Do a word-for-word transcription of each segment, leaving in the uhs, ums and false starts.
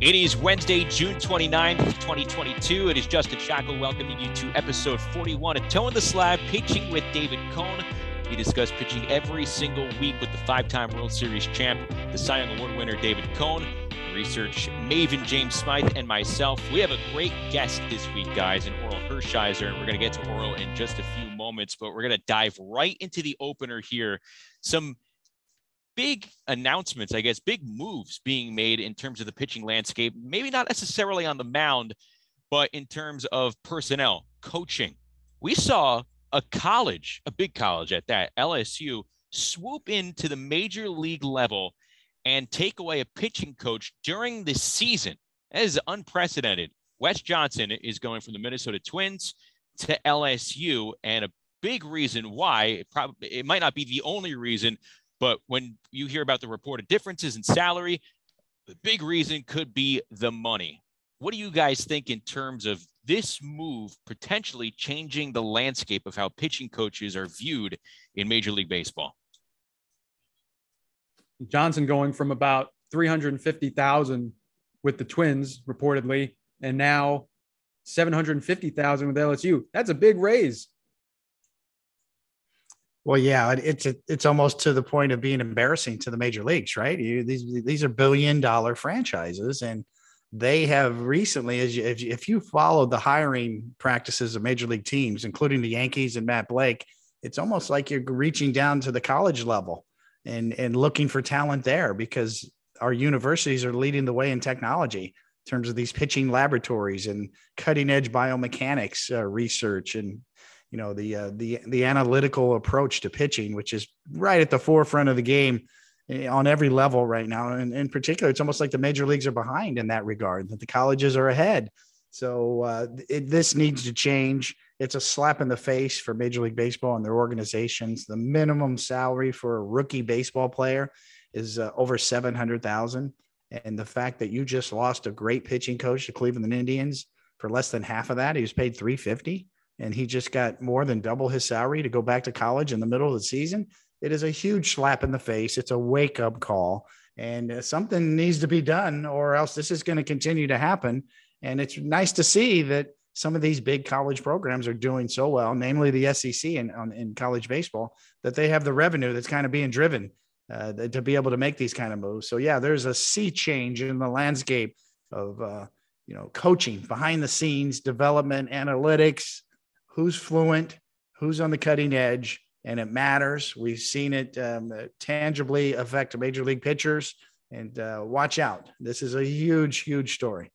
It is Wednesday, June twenty-ninth, twenty twenty-two. It is Justin Shackle welcoming you to episode forty-one of Toeing the Slab, Pitching with David Cone. We discuss pitching every single week with the five-time World Series champ, the Cy Young Award winner, David Cone, research maven James Smythe, and myself. We have a great guest this week, guys, in Orel Hershiser, and we're going to get to Orel in just a few moments, but we're going to dive right into the opener here. Some big announcements, I guess, big moves being made in terms of the pitching landscape, maybe not necessarily on the mound, but in terms of personnel, coaching. We saw a college, a big college at that, L S U, swoop into the major league level and take away a pitching coach during the season. That is unprecedented. Wes Johnson is going from the Minnesota Twins to L S U, and a big reason why, it, probably, it might not be the only reason, but when you hear about the reported differences in salary, the big reason could be the money. What do you guys think in terms of this move potentially changing the landscape of how pitching coaches are viewed in Major League Baseball? Johnson going from about three hundred fifty thousand with the Twins reportedly, and now seven hundred fifty thousand with L S U. That's a big raise. Well, yeah, it's it's almost to the point of being embarrassing to the major leagues, right? You, these these are billion dollar franchises, and they have recently, as you, if, you, if you follow the hiring practices of major league teams, including the Yankees and Matt Blake, it's almost like you're reaching down to the college level and and looking for talent there, because our universities are leading the way in technology in terms of these pitching laboratories and cutting edge biomechanics uh, research and you know, the, uh, the, the analytical approach to pitching, which is right at the forefront of the game on every level right now. And in particular, it's almost like the major leagues are behind in that regard, that the colleges are ahead. So uh, it, this needs to change. It's a slap in the face for Major League Baseball and their organizations. The minimum salary for a rookie baseball player is uh, over seven hundred thousand dollars. And the fact that you just lost a great pitching coach to Cleveland Indians for less than half of that, he was paid three hundred fifty thousand dollars. And he just got more than double his salary to go back to college in the middle of the season. It is a huge slap in the face. It's a wake-up call, and uh, something needs to be done, or else this is going to continue to happen. And it's nice to see that some of these big college programs are doing so well, namely the S E C in, on, in college baseball, that they have the revenue that's kind of being driven uh, to be able to make these kind of moves. So, yeah, there's a sea change in the landscape of, uh, you know, coaching, behind the scenes, development, analytics, who's fluent, who's on the cutting edge, and it matters. We've seen it um, tangibly affect major league pitchers, and uh, watch out. This is a huge, huge story.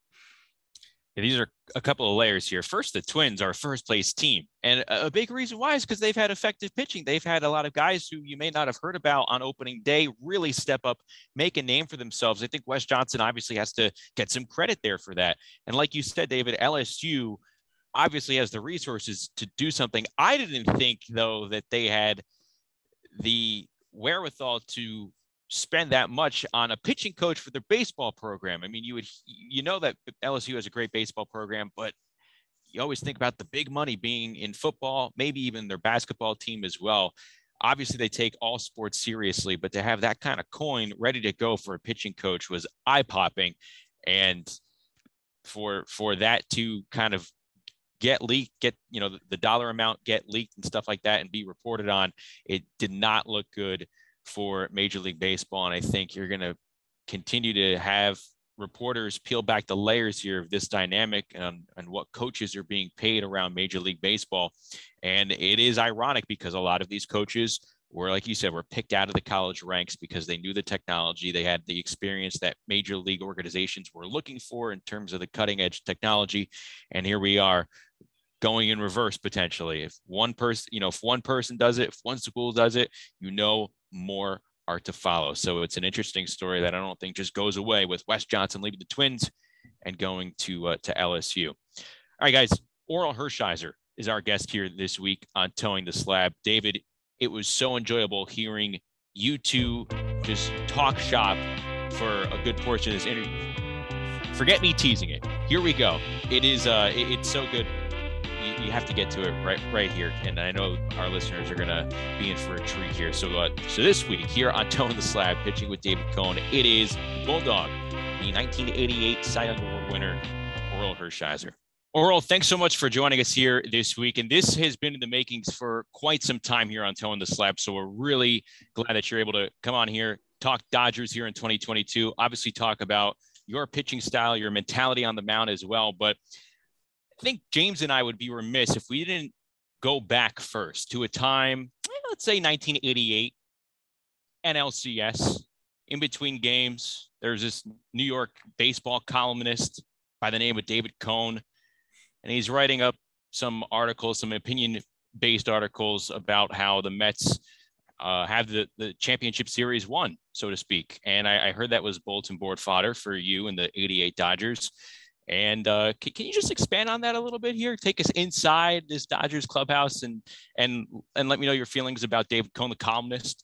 And these are a couple of layers here. First, the Twins are a first place team. And a big reason why is because they've had effective pitching. They've had a lot of guys who you may not have heard about on opening day really step up, make a name for themselves. I think Wes Johnson obviously has to get some credit there for that. And like you said, David, L S U obviously has the resources to do something. I didn't think, though, that they had the wherewithal to spend that much on a pitching coach for their baseball program. I mean, you would, you know, that L S U has a great baseball program, but you always think about the big money being in football, maybe even their basketball team as well. Obviously, they take all sports seriously, but to have that kind of coin ready to go for a pitching coach was eye-popping. And for for that to kind of get leaked, get, you know, the, the dollar amount get leaked and stuff like that and be reported on, it did not look good for Major League Baseball. And I think you're going to continue to have reporters peel back the layers here of this dynamic and, and what coaches are being paid around Major League Baseball. And it is ironic because a lot of these coaches were, like you said, were picked out of the college ranks because they knew the technology. They had the experience that major league organizations were looking for in terms of the cutting edge technology. And here we are going in reverse potentially. If one person, you know, if one person does it, if one school does it, you know, more are to follow. So it's an interesting story that I don't think just goes away with Wes Johnson leaving the Twins and going to uh, to L S U. All right, guys, Orel Hershiser is our guest here this week on Toeing the Slab. David, it was so enjoyable hearing you two just talk shop for a good portion of this interview. Forget me teasing it. Here we go. It is, uh, it, it's so good. You, you have to get to it right, right here. And I know our listeners are going to be in for a treat here. So, uh, so this week here on Toeing the Slab, pitching with David Cone, it is Bulldog the nineteen eighty-eight Cy Young Award winner, Orel Hershiser. Orel, thanks so much for joining us here this week. And this has been in the makings for quite some time here on Toeing the Slab. So we're really glad that you're able to come on here, talk Dodgers here in twenty twenty-two, obviously talk about your pitching style, your mentality on the mound as well. But I think James and I would be remiss if we didn't go back first to a time, let's say nineteen eighty-eight, N L C S. In between games, there's this New York baseball columnist by the name of David Cone, and he's writing up some articles, some opinion-based articles about how the Mets uh, have the, the championship series won, so to speak. And I, I heard that was bulletin board fodder for you and the eighty-eight Dodgers. And uh, can, can you just expand on that a little bit here? Take us inside this Dodgers clubhouse and and and let me know your feelings about David Cone, the columnist.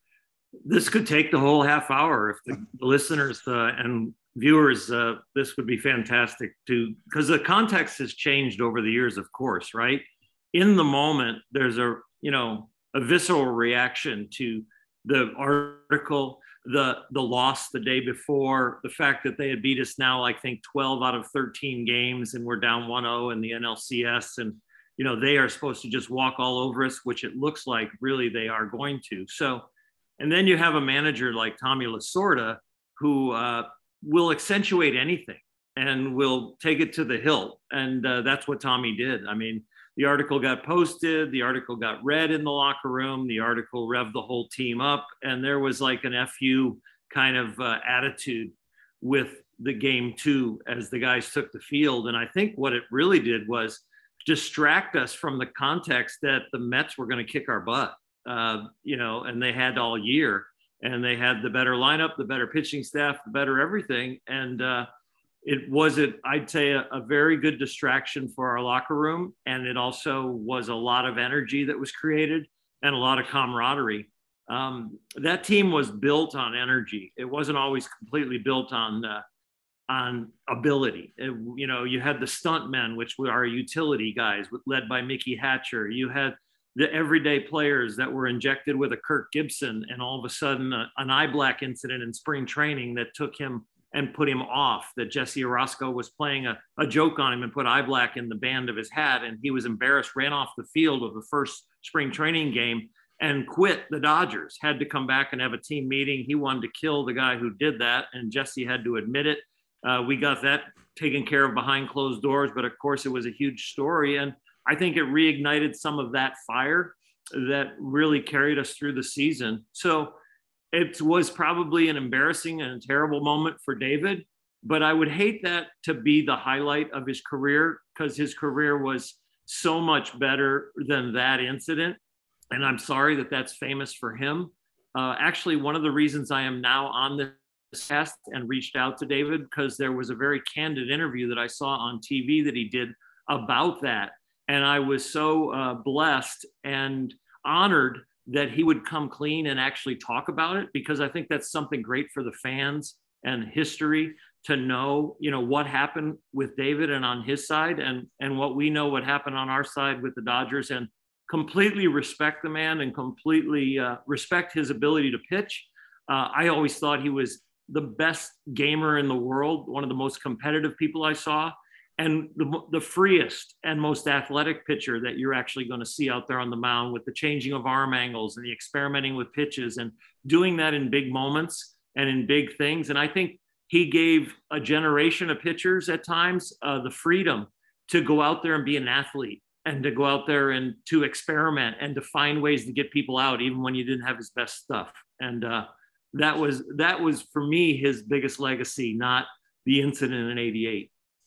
This could take the whole half hour. If the listeners uh, and viewers, uh, this would be fantastic to, because the context has changed over the years, of course, right? In the moment, there's a, you know, a visceral reaction to the article, the the loss the day before, the fact that they had beat us now, I think twelve out of thirteen games, and we're down one oh in the N L C S. And, you know, they are supposed to just walk all over us, which it looks like really they are going to. So, and then you have a manager like Tommy Lasorda who uh, will accentuate anything and will take it to the hilt. And uh, that's what Tommy did. I mean, the article got posted, the article got read in the locker room, the article revved the whole team up. And there was like an F U kind of uh, attitude with the game two as the guys took the field. And I think what it really did was distract us from the context that the Mets were going to kick our butt. Uh, you know, and they had all year, and they had the better lineup, the better pitching staff, the better everything. And uh, it was, it, I'd say, a, a very good distraction for our locker room. And it also was a lot of energy that was created and a lot of camaraderie. Um, that team was built on energy. It wasn't always completely built on uh, on ability. It, you know, you had the stunt men, which were our utility guys, led by Mickey Hatcher. You had the everyday players that were injected with a Kirk Gibson, and all of a sudden a, an eye black incident in spring training that took him and put him off, that Jesse Orosco was playing a, a joke on him and put eye black in the band of his hat. And he was embarrassed, ran off the field of the first spring training game and quit the Dodgers, had to come back and have a team meeting. He wanted to kill the guy who did that, and Jesse had to admit it. Uh, we got that taken care of behind closed doors, but of course it was a huge story. And I think it reignited some of that fire that really carried us through the season. So it was probably an embarrassing and a terrible moment for David, but I would hate that to be the highlight of his career, because his career was so much better than that incident. And I'm sorry that that's famous for him. Uh, actually, one of the reasons I am now on this cast and reached out to David, because there was a very candid interview that I saw on T V that he did about that. And I was so uh, blessed and honored that he would come clean and actually talk about it, because I think that's something great for the fans and history to know, you know, what happened with David and on his side, and, and what we know what happened on our side with the Dodgers, and completely respect the man and completely uh, respect his ability to pitch. Uh, I always thought he was the best gamer in the world, one of the most competitive people I saw, and the, the freest and most athletic pitcher that you're actually going to see out there on the mound, with the changing of arm angles and the experimenting with pitches and doing that in big moments and in big things. And I think he gave a generation of pitchers at times uh, the freedom to go out there and be an athlete, and to go out there and to experiment and to find ways to get people out, even when you didn't have his best stuff. And uh, that was, that was for me, his biggest legacy, not the incident in eighty-eight.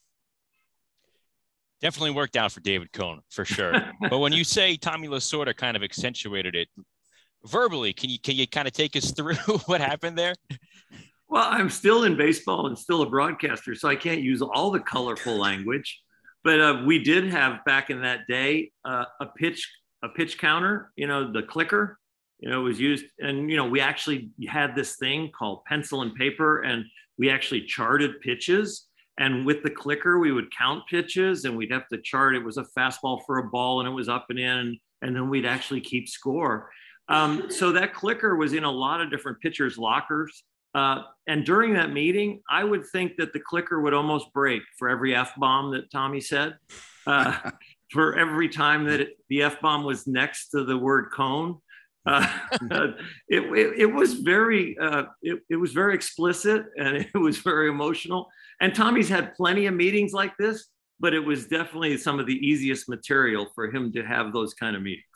Definitely worked out for David Cone, for sure. But when you say Tommy Lasorda kind of accentuated it verbally, can you can you kind of take us through what happened there? Well, I'm still in baseball and still a broadcaster, so I can't use all the colorful language. But uh, we did have back in that day uh, a pitch a pitch counter, you know, the clicker, you know, was used. And, you know, we actually had this thing called pencil and paper, and we actually charted pitches. And with the clicker, we would count pitches, and we'd have to chart. It was a fastball for a ball, and it was up and in, and then we'd actually keep score. Um, so that clicker was in a lot of different pitchers' lockers. Uh, and during that meeting, I would think that the clicker would almost break for every F-bomb that Tommy said. Uh, for every time that it, the F-bomb was next to the word cone. Uh, it, it, it was very uh, it, it was very explicit, and it was very emotional. And Tommy's had plenty of meetings like this, but it was definitely some of the easiest material for him to have those kind of meetings.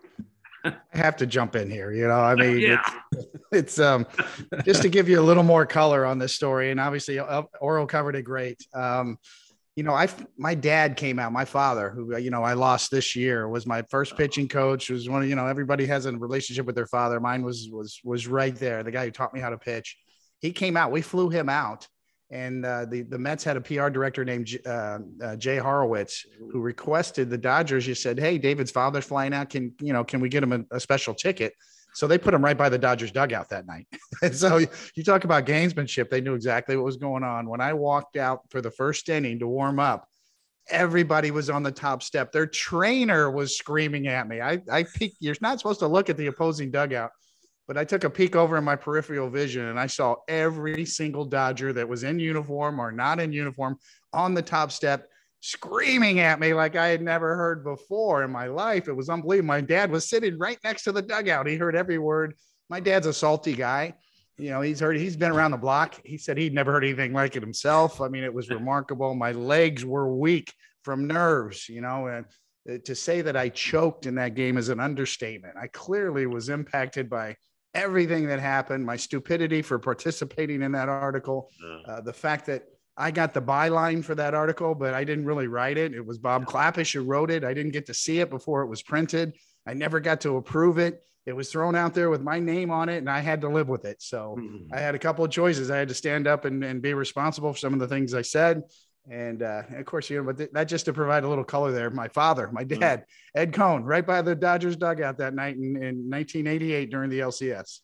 I have to jump in here. You know, I mean, yeah. it's, it's um, just to give you a little more color on this story. And obviously Orel covered it great. Um, you know, I, my dad came out, my father, who, you know, I lost this year, was my first pitching coach. Was one of, you know, everybody has a relationship with their father. Mine was, was, was right there. The guy who taught me how to pitch. He came out, we flew him out. And uh, the, the Mets had a P R director named uh, uh, Jay Horowitz, who requested the Dodgers. Just said, "Hey, David's father's flying out. Can, you know, can we get him a, a special ticket?" So they put him right by the Dodgers dugout that night. And so you talk about gamesmanship. They knew exactly what was going on. When I walked out for the first inning to warm up, everybody was on the top step. Their trainer was screaming at me. I, I peeked. You're not supposed to look at the opposing dugout. But I took a peek over in my peripheral vision, and I saw every single Dodger that was in uniform or not in uniform on the top step screaming at me like I had never heard before in my life. It was unbelievable. My dad was sitting right next to the dugout. He heard every word. My dad's a salty guy. You know, he's heard, he's been around the block. He said he'd never heard anything like it himself. I mean, it was remarkable. My legs were weak from nerves, you know, and to say that I choked in that game is an understatement. I clearly was impacted by everything that happened, my stupidity for participating in that article, uh, the fact that I got the byline for that article, but I didn't really write it. It was Bob Clappish who wrote it. I didn't get to see it before it was printed. I never got to approve it. It was thrown out there with my name on it, and I had to live with it. So mm-hmm. I had a couple of choices. I had to stand up and, and be responsible for some of the things I said. And uh, of course, you know, but th- that just to provide a little color there. My father, my dad, Ed Cohn, right by the Dodgers dugout that night in, in nineteen eighty-eight during the L C S.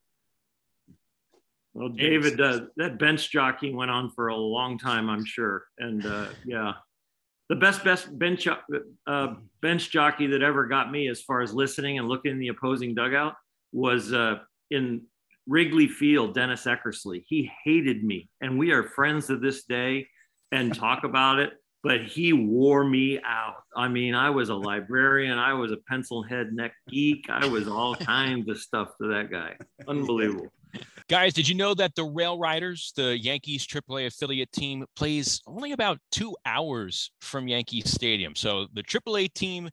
Well, David, uh, that bench jockey went on for a long time, I'm sure. And uh, yeah, the best, best bench, uh, bench jockey that ever got me as far as listening and looking in the opposing dugout was uh, in Wrigley Field, Dennis Eckersley. He hated me, and we are friends to this day and talk about it, but he wore me out. I mean, I was a librarian. I was a pencil head neck geek. I was all kinds of stuff to that guy. Unbelievable. Guys, did you know that the Rail Riders, the Yankees triple A affiliate team, plays only about two hours from Yankee Stadium? So the triple A team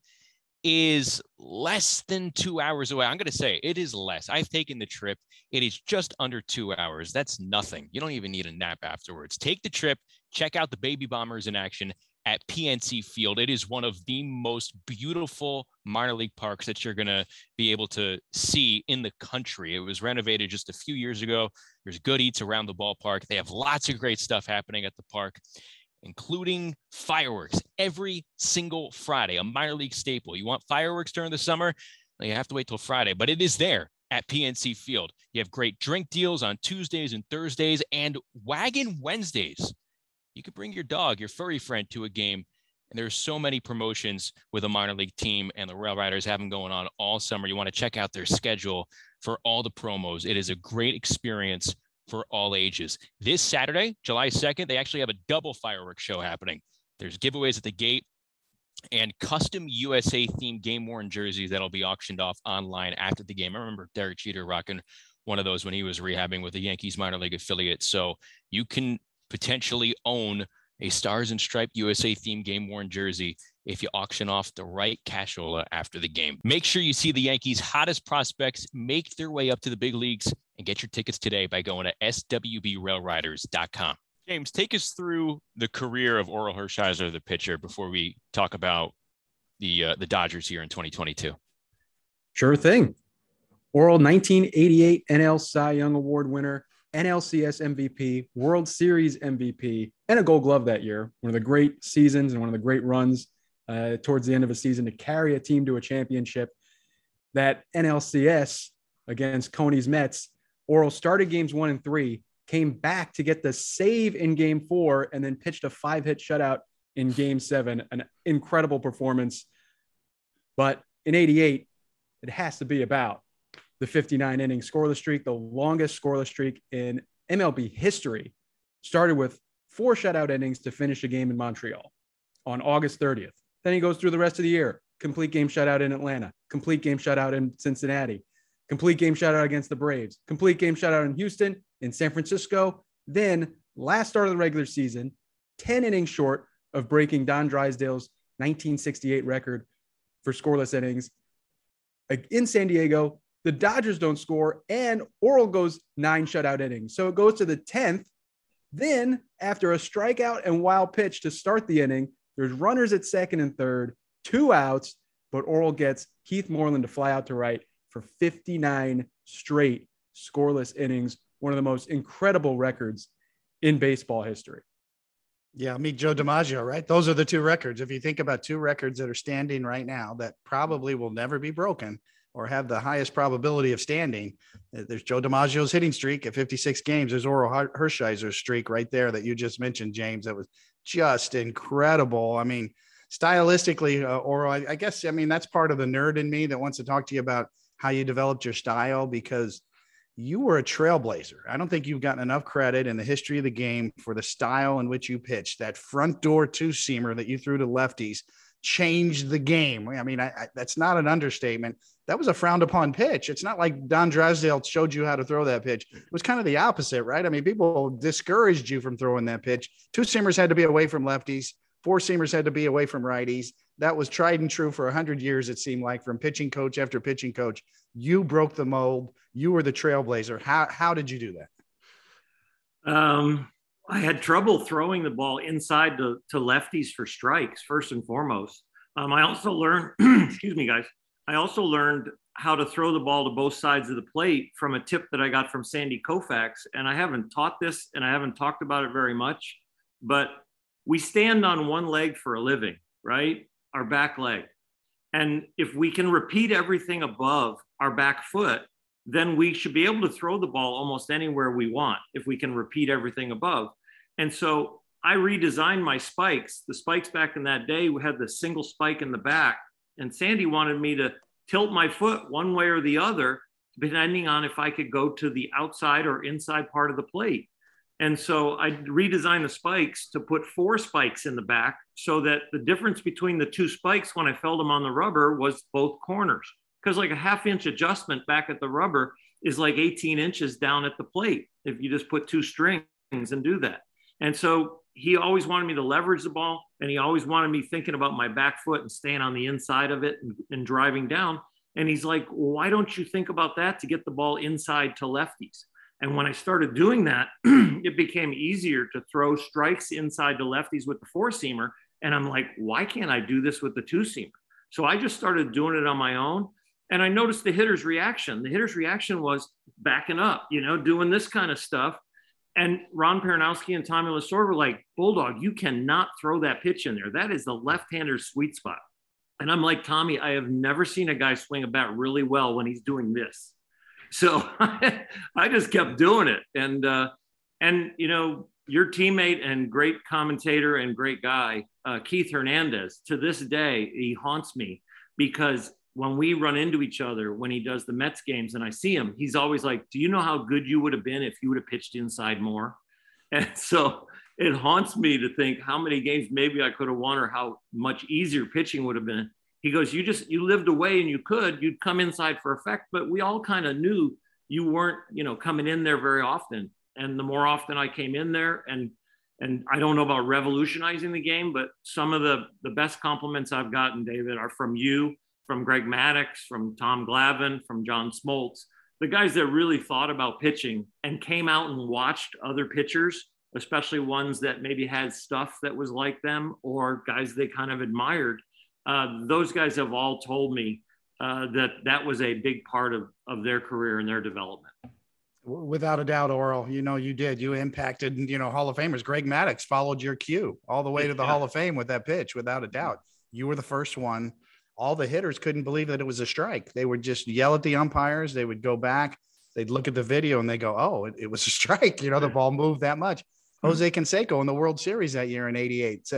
is less than two hours away. I'm going to say it is less. I've taken the trip. It is just under two hours. That's nothing. You don't even need a nap afterwards. Take the trip. Check out the Baby Bombers in action at P N C Field. It is one of the most beautiful minor league parks that you're going to be able to see in the country. It was renovated just a few years ago. There's good eats around the ballpark. They have lots of great stuff happening at the park, including fireworks every single Friday, a minor league staple. You want fireworks during the summer? Well, you have to wait till Friday, but it is there at P N C Field. You have great drink deals on Tuesdays and Thursdays and Wagon Wednesdays. You could bring your dog, your furry friend to a game. And there's so many promotions with a minor league team, and the Rail Riders have them going on all summer. You want to check out their schedule for all the promos. It is a great experience for all ages. This Saturday, July second, they actually have a double fireworks show happening. There's giveaways at the gate and custom U S A themed game worn jerseys that'll be auctioned off online after the game. I remember Derek Jeter rocking one of those when he was rehabbing with the Yankees minor league affiliate. So you can potentially own a Stars and Stripe U S A themed game worn jersey if you auction off the right cashola after the game. Make sure you see the Yankees' hottest prospects make their way up to the big leagues and get your tickets today by going to S W B rail riders dot com. James, take us through the career of Orel Hershiser, the pitcher, before we talk about the uh, the Dodgers here in twenty twenty-two. Sure thing. Orel, nineteen eighty-eight N L Cy Young Award winner, N L C S M V P, World Series M V P, and a Gold Glove that year. One of the great seasons and one of the great runs uh, towards the end of a season to carry a team to a championship. That N L C S against Coney's Mets, Orel started games one and three, came back to get the save in game four, and then pitched a five-hit shutout in game seven. An incredible performance. But in eighty-eight, it has to be about the fifty-nine inning scoreless streak, the longest scoreless streak in M L B history started with four shutout innings to finish a game in Montreal on August thirtieth. Then he goes through the rest of the year. Complete game shutout in Atlanta, complete game shutout in Cincinnati, complete game shutout against the Braves, complete game shutout in Houston, in San Francisco. Then last start of the regular season, ten innings short of breaking Don Drysdale's nineteen sixty-eight record for scoreless innings. In San Diego, the Dodgers don't score, and Orel goes nine shutout innings. So it goes to the tenth. Then, after a strikeout and wild pitch to start the inning, there's runners at second and third, two outs, but Orel gets Keith Moreland to fly out to right for fifty-nine straight scoreless innings, one of the most incredible records in baseball history. Yeah, meet Joe DiMaggio, right? Those are the two records. If you think about two records that are standing right now that probably will never be broken or have the highest probability of standing, there's Joe DiMaggio's hitting streak at fifty-six games. There's Orel Hershiser's streak right there that you just mentioned, James. That was just incredible. I mean, stylistically, uh, Orel, I, I guess, I mean, that's part of the nerd in me that wants to talk to you about how you developed your style, because you were a trailblazer. I don't think you've gotten enough credit in the history of the game for the style in which you pitched. That front door two-seamer that you threw to lefties changed the game. I mean, I, I, that's not an understatement. That was a frowned upon pitch. It's not like Don Drysdale showed you how to throw that pitch. It was kind of the opposite, right? I mean, people discouraged you from throwing that pitch. Two-seamers had to be away from lefties. Four-seamers had to be away from righties. That was tried and true for one hundred years, it seemed like, from pitching coach after pitching coach. You broke the mold. You were the trailblazer. How, how did you do that? Um, I had trouble throwing the ball inside to, to lefties for strikes, first and foremost. Um, I also learned, excuse me, guys. I also learned how to throw the ball to both sides of the plate from a tip that I got from Sandy Koufax. And I haven't taught this and I haven't talked about it very much, but we stand on one leg for a living, right? Our back leg. And if we can repeat everything above our back foot, then we should be able to throw the ball almost anywhere we want if we can repeat everything above. And so I redesigned my spikes. The spikes back in that day, we had the single spike in the back. And Sandy wanted me to tilt my foot one way or the other, depending on if I could go to the outside or inside part of the plate. And so I redesigned the spikes to put four spikes in the back so that the difference between the two spikes when I felled them on the rubber was both corners. Because like a half inch adjustment back at the rubber is like eighteen inches down at the plate if you just put two strings and do that. And so he always wanted me to leverage the ball, and he always wanted me thinking about my back foot and staying on the inside of it and, and driving down. And he's like, well, why don't you think about that to get the ball inside to lefties? And when I started doing that, it became easier to throw strikes inside to lefties with the four-seamer. And I'm like, why can't I do this with the two-seamer? So I just started doing it on my own. And I noticed the hitter's reaction. The hitter's reaction was backing up, you know, doing this kind of stuff. And Ron Peranowski and Tommy Lasorda were like, Bulldog, you cannot throw that pitch in there. That is the left-hander's sweet spot. And I'm like, Tommy, I have never seen a guy swing a bat really well when he's doing this. So I just kept doing it. And, uh, and, you know, your teammate and great commentator and great guy, uh, Keith Hernandez, to this day, he haunts me because when we run into each other, when he does the Mets games and I see him, he's always like, do you know how good you would have been if you would have pitched inside more? And so it haunts me to think how many games maybe I could have won or how much easier pitching would have been. He goes, you just, you lived away and you could, you'd come inside for effect, but we all kind of knew you weren't, you know, coming in there very often. And the more often I came in there, and, and I don't know about revolutionizing the game, but some of the, the best compliments I've gotten, David, are from you, from Greg Maddux, from Tom Glavine, from John Smoltz, the guys that really thought about pitching and came out and watched other pitchers, especially ones that maybe had stuff that was like them or guys they kind of admired. Uh, those guys have all told me uh, that that was a big part of, of their career and their development. Without a doubt, Orel, you know, you did. You impacted, you know, Hall of Famers. Greg Maddux followed your cue all the way to the yeah. Hall of Fame with that pitch, without a doubt. You were the first one. All the hitters couldn't believe that it was a strike. They would just yell at the umpires. They would go back. They'd look at the video and they go, oh, it, it was a strike. You know, the ball moved that much. Jose Canseco in the World Series that year in eighty-eight said,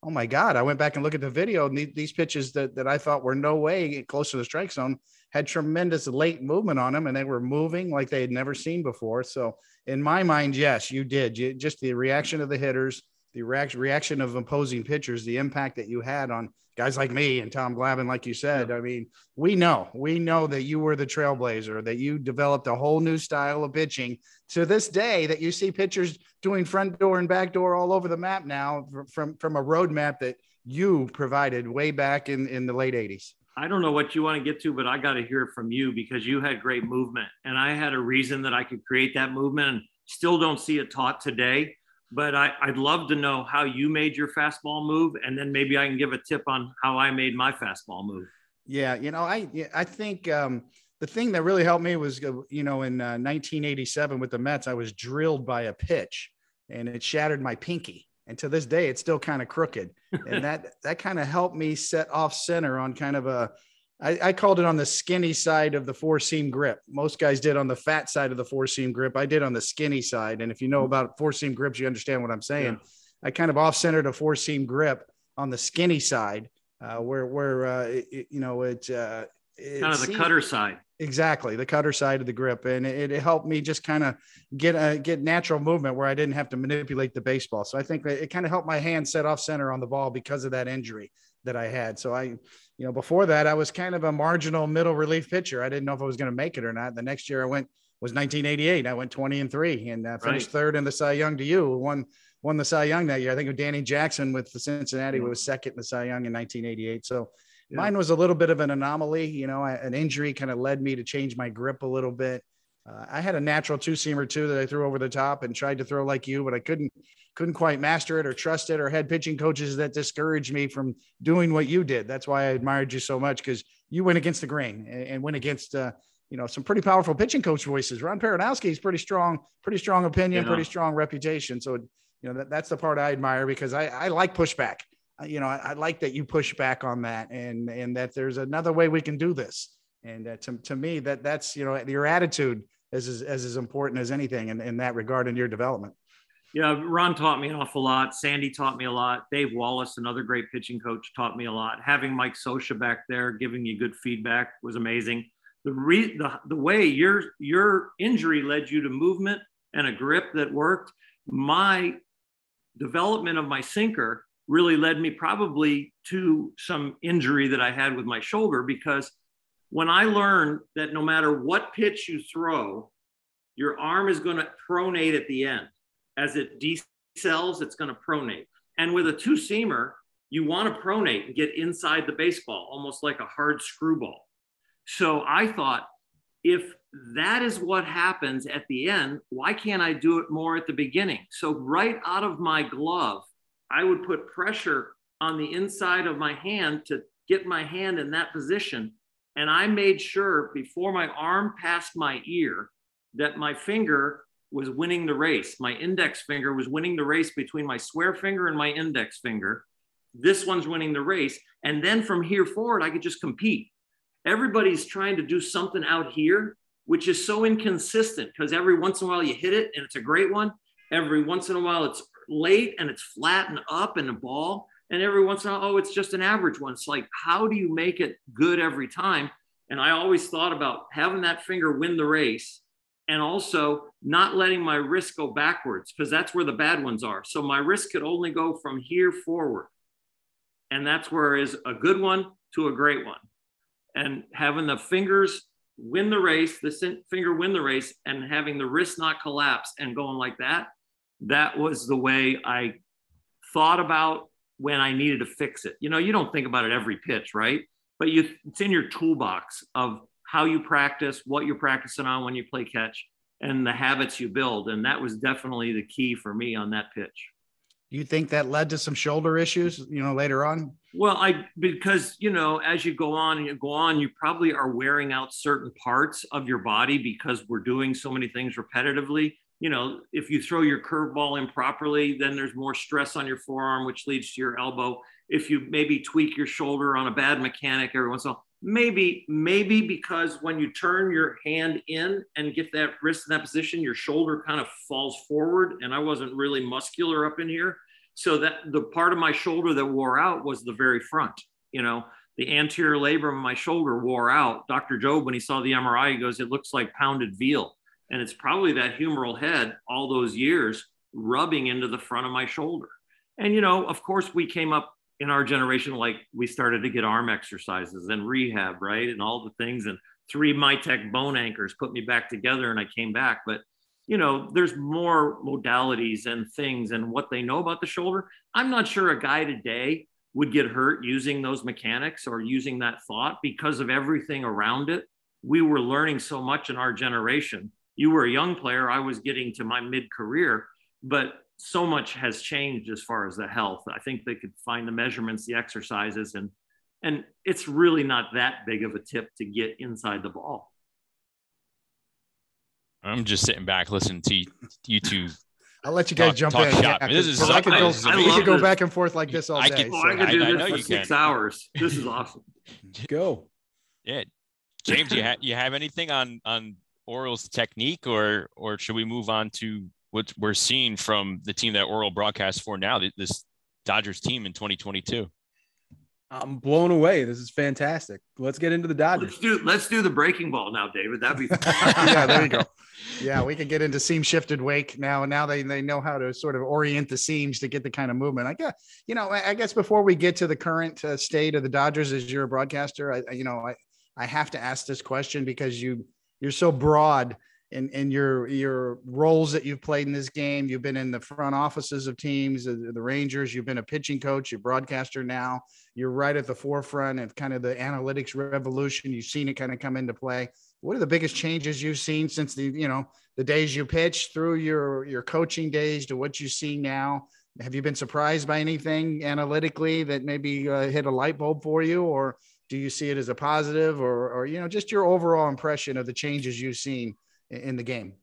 oh my God, I went back and looked at the video, and these pitches that, that I thought were no way close to the strike zone had tremendous late movement on them, and they were moving like they had never seen before. So in my mind, yes, you did. You, just the reaction of the hitters, the reaction, reaction of opposing pitchers, the impact that you had on guys like me and Tom Glavine, like you said. I mean, we know, we know that you were the trailblazer, that you developed a whole new style of pitching to this day, that you see pitchers doing front door and back door all over the map now from, from a roadmap that you provided way back in, in the late eighties. I don't know what you want to get to, but I got to hear it from you, because you had great movement, and I had a reason that I could create that movement, and still don't see it taught today. But I, I'd love to know how you made your fastball move, and then maybe I can give a tip on how I made my fastball move. Yeah, you know, I I think um, the thing that really helped me was, uh, you know, in uh, nineteen eighty-seven with the Mets, I was drilled by a pitch, and it shattered my pinky. And to this day, it's still kind of crooked. And that that kind of helped me set off center on kind of a, I, I called it on the skinny side of the four seam grip. Most guys did on the fat side of the four seam grip. I did on the skinny side. And if you know about four seam grips, you understand what I'm saying. Yeah. I kind of off centered a four seam grip on the skinny side, uh, where, where, uh, it, you know, it, uh, it kind of the seemed, cutter side. Exactly. The cutter side of the grip. And it, it helped me just kind of get a, get natural movement where I didn't have to manipulate the baseball. So I think it kind of helped my hand set off center on the ball because of that injury that I had. So I, you know, before that, I was kind of a marginal middle relief pitcher. I didn't know if I was going to make it or not. The next year I went, was nineteen eighty-eight. I went twenty and three and uh, finished right. third in the Cy Young to you. Won, won the Cy Young that year. I think Danny Jackson with the Cincinnati mm-hmm. was second in the Cy Young in nineteen eighty-eight. So yeah. Mine was a little bit of an anomaly. You know, I, an injury kind of led me to change my grip a little bit. Uh, I had a natural two-seamer too that I threw over the top and tried to throw like you, but I couldn't couldn't quite master it or trust it, or had pitching coaches that discouraged me from doing what you did. That's why I admired you so much, because you went against the grain and, and went against uh, you know, some pretty powerful pitching coach voices. Ron Peronowski's pretty strong, pretty strong opinion, yeah. pretty strong reputation. So, you know, that, that's the part I admire, because I, I like pushback. You know, I, I like that you push back on that, and and that there's another way we can do this. And uh, to, to me, that that's, you know, your attitude is as, as, as important as anything in, in that regard in your development. Yeah, Ron taught me an awful lot. Sandy taught me a lot. Dave Wallace, another great pitching coach, taught me a lot. Having Mike Scioscia back there giving you good feedback was amazing. The re, the, the way your your injury led you to movement and a grip that worked, my development of my sinker really led me probably to some injury that I had with my shoulder, because when I learned that no matter what pitch you throw, your arm is going to pronate at the end. As it decells, it's going to pronate. And with a two-seamer, you want to pronate and get inside the baseball, almost like a hard screwball. So I thought, if that is what happens at the end, why can't I do it more at the beginning? So right out of my glove, I would put pressure on the inside of my hand to get my hand in that position. And I made sure before my arm passed my ear that my finger was winning the race. My index finger was winning the race between my swear finger and my index finger. This one's winning the race. And then from here forward, I could just compete. Everybody's trying to do something out here, which is so inconsistent, because every once in a while you hit it and it's a great one. Every once in a while it's late and it's flat and up and a ball. And every once in a while, oh, it's just an average one. It's like, how do you make it good every time? And I always thought about having that finger win the race, and also not letting my wrist go backwards, because that's where the bad ones are. So my wrist could only go from here forward. And that's where is a good one to a great one. And having the fingers win the race, the finger win the race, and having the wrist not collapse and going like that, that was the way I thought about when I needed to fix it. You know, you don't think about it every pitch, right? But you, it's in your toolbox of how you practice, what you're practicing on when you play catch, and the habits you build. And that was definitely the key for me on that pitch. Do you think that led to some shoulder issues, you know, later on? Well, I, because, you know, as you go on and you go on, you probably are wearing out certain parts of your body because we're doing so many things repetitively. You know, if you throw your curveball improperly, then there's more stress on your forearm, which leads to your elbow. If you maybe tweak your shoulder on a bad mechanic every once in a while, maybe, maybe because when you turn your hand in and get that wrist in that position, your shoulder kind of falls forward. And I wasn't really muscular up in here. So that the part of my shoulder that wore out was the very front, you know, the anterior labrum of my shoulder wore out. Doctor Job, when he saw the M R I, he goes, it looks like pounded veal. And it's probably that humeral head all those years rubbing into the front of my shoulder. And, you know, of course, we came up in our generation, like we started to get arm exercises and rehab, right? And all the things, and three Mytech bone anchors put me back together and I came back. But, you know, there's more modalities and things and what they know about the shoulder. I'm not sure a guy today would get hurt using those mechanics or using that thought because of everything around it. We were learning so much in our generation. You were a young player. I was getting to my mid-career, but so much has changed as far as the health. I think they could find the measurements, the exercises, and and it's really not that big of a tip to get inside the ball. I'm just sitting back listening to you two. I'll let you guys talk, jump talk in. Shop. Yeah, this is I could go, this is we could go this. back and forth like this all I day. could- Oh, I could I- do I this know for you six can. hours. This is awesome. Go. Yeah, James, you have you have anything on on Orioles technique, or or should we move on to what we're seeing from the team that Oriole broadcasts for now, this Dodgers team in twenty twenty-two? I'm blown away. This is fantastic. Let's get into the Dodgers. Let's do let's do the breaking ball now, David. That'd be Yeah, there you go. Yeah, we can get into seam shifted wake now. Now they, they know how to sort of orient the seams to get the kind of movement. I guess, you know, I guess before we get to the current uh, state of the Dodgers as you're a broadcaster, I, you know, I, I have to ask this question because you, you're so broad in, in your, your roles that you've played in this game. You've been in the front offices of teams, the, the Rangers, you've been a pitching coach, you're a broadcaster now. You're right at the forefront of kind of the analytics revolution. You've seen it kind of come into play. What are the biggest changes you've seen since the, you know, the days you pitched through your, your coaching days to what you see now? Have you been surprised by anything analytically that maybe uh, hit a light bulb for you, or do you see it as a positive, or, or, you know, just your overall impression of the changes you've seen in, in the game?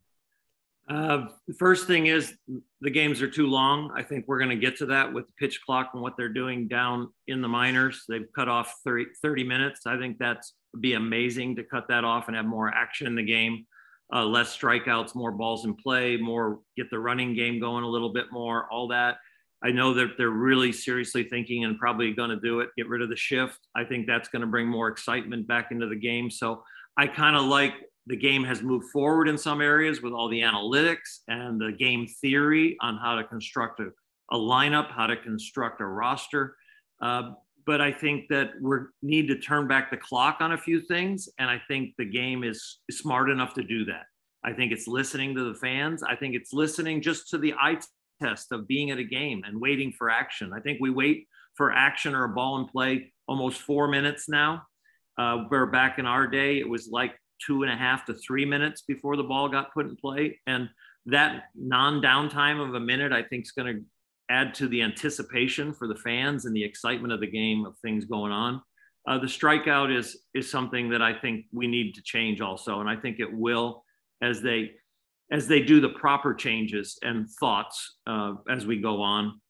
Uh, the first thing is the games are too long. I think we're going to get to that with the pitch clock and what they're doing down in the minors. They've cut off thirty, thirty minutes. I think that's be amazing to cut that off and have more action in the game, uh, less strikeouts, more balls in play, more get the running game going a little bit more, all that. I know that they're really seriously thinking and probably going to do it, get rid of the shift. I think that's going to bring more excitement back into the game. So I kind of like the game has moved forward in some areas with all the analytics and the game theory on how to construct a, a lineup, how to construct a roster. Uh, but I think that we need to turn back the clock on a few things. And I think the game is, is smart enough to do that. I think it's listening to the fans. I think it's listening just to the eye test of being at a game and waiting for action. I think we wait for action or a ball in play almost four minutes now. Uh, where back in our day, it was like two and a half to three minutes before the ball got put in play. And that non-downtime of a minute, I think, is going to add to the anticipation for the fans and the excitement of the game, of things going on. Uh, the strikeout is, is something that I think we need to change also. And I think it will as they, as they do the proper changes and thoughts uh, as we go on.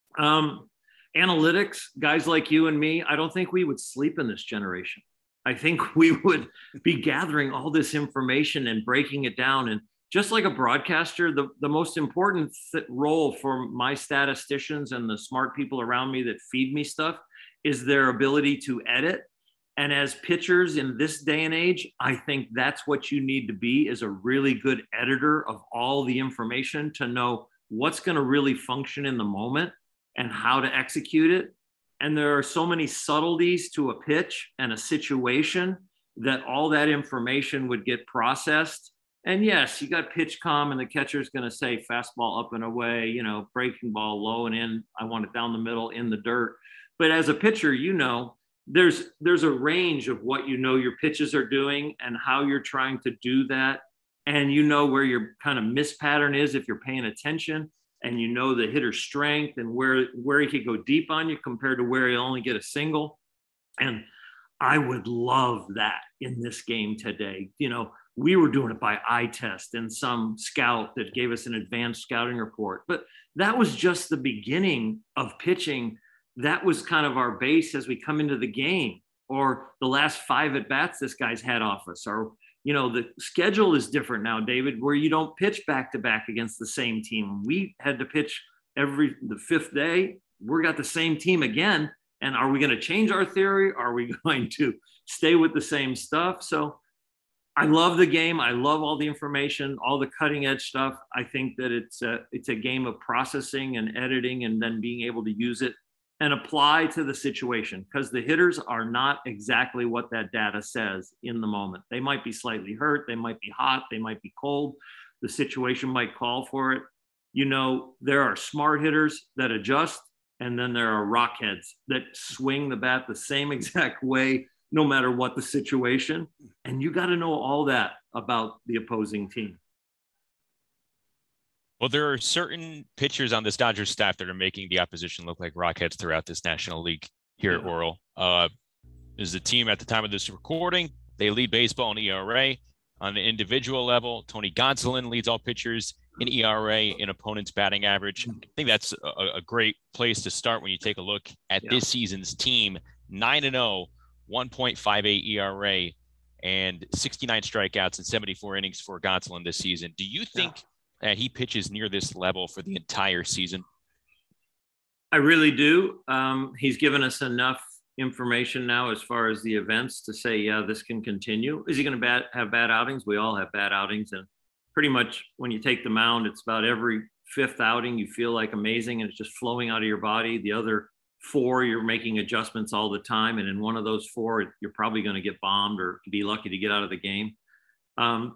Um, analytics, guys like you and me, I don't think we would sleep in this generation. I think we would be gathering all this information and breaking it down. And just like a broadcaster, the, the most important th- role for my statisticians and the smart people around me that feed me stuff is their ability to edit. And as pitchers in this day and age, I think that's what you need to be, is a really good editor of all the information to know what's going to really function in the moment and how to execute it. And there are so many subtleties to a pitch and a situation that all that information would get processed. And yes, you got pitch comm and the catcher's going to say fastball up and away, you know, breaking ball low and in. I want it down the middle in the dirt. But as a pitcher, you know, there's there's a range of what you know your pitches are doing and how you're trying to do that. And you know where your kind of miss pattern is if you're paying attention. And you know the hitter's strength and where, where he could go deep on you compared to where he'll only get a single. And I would love that in this game today. You know, we were doing it by eye test and some scout that gave us an advanced scouting report. But that was just the beginning of pitching. That was kind of our base as we come into the game, or the last five at bats this guy's had off us, or you know, the schedule is different now, David, where you don't pitch back to back against the same team. We had to pitch every the fifth day, we got the same team again. And are we going to change our theory? Are we going to stay with the same stuff? So I love the game. I love all the information, all the cutting edge stuff. I think that it's a, it's a game of processing and editing and then being able to use it and apply to the situation, because the hitters are not exactly what that data says in the moment. They might be slightly hurt. They might be hot. They might be cold. The situation might call for it. You know, there are smart hitters that adjust, and then there are rockheads that swing the bat the same exact way, no matter what the situation. And you got to know all that about the opposing team. Well, there are certain pitchers on this Dodgers staff that are making the opposition look like rockheads throughout this National League here at Orel. Uh, is the team at the time of this recording. They lead baseball in E R A. On an individual level, Tony Gonsolin leads all pitchers in E R A in opponent's batting average. I think that's a, a great place to start when you take a look at yeah. this season's team. nine and oh, one point five eight E R A, and sixty-nine strikeouts and seventy-four innings for Gonsolin this season. Do you think yeah. that he pitches near this level for the entire season? I really do. Um, he's given us enough information now as far as the events to say, yeah, this can continue. Is he going to have bad outings? We all have bad outings. And pretty much when you take the mound, it's about every fifth outing you feel like amazing and it's just flowing out of your body. The other four, you're making adjustments all the time. And in one of those four, you're probably going to get bombed or be lucky to get out of the game. Um,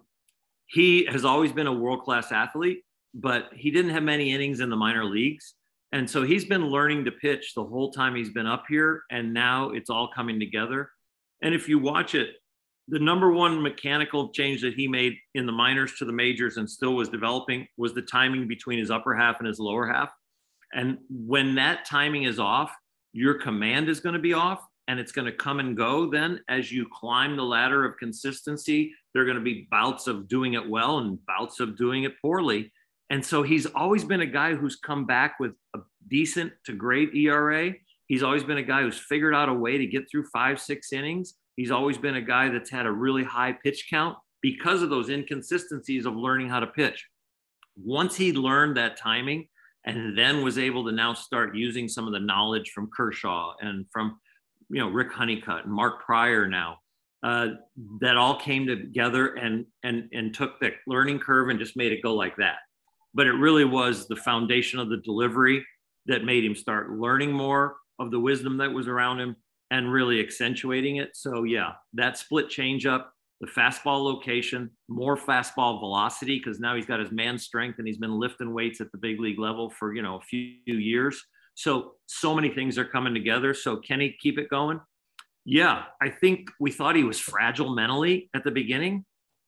he has always been a world-class athlete, but he didn't have many innings in the minor leagues. And so he's been learning to pitch the whole time he's been up here. And now it's all coming together. And if you watch it, the number one mechanical change that he made in the minors to the majors and still was developing was the timing between his upper half and his lower half. And when that timing is off, your command is going to be off, and it's going to come and go. Then as you climb the ladder of consistency, there are going to be bouts of doing it well and bouts of doing it poorly. And so he's always been a guy who's come back with a decent to great E R A. He's always been a guy who's figured out a way to get through five, six innings. He's always been a guy that's had a really high pitch count because of those inconsistencies of learning how to pitch. Once he learned that timing and then was able to now start using some of the knowledge from Kershaw and from, you know, Rick Honeycutt and Mark Pryor now, uh, that all came together and, and, and took the learning curve and just made it go like that. But it really was the foundation of the delivery that made him start learning more of the wisdom that was around him and really accentuating it. So yeah, that split changeup, the fastball location, more fastball velocity, because now he's got his man strength and he's been lifting weights at the big league level for, you know, a few years. So, so many things are coming together. So can he keep it going? Yeah, I think we thought he was fragile mentally at the beginning,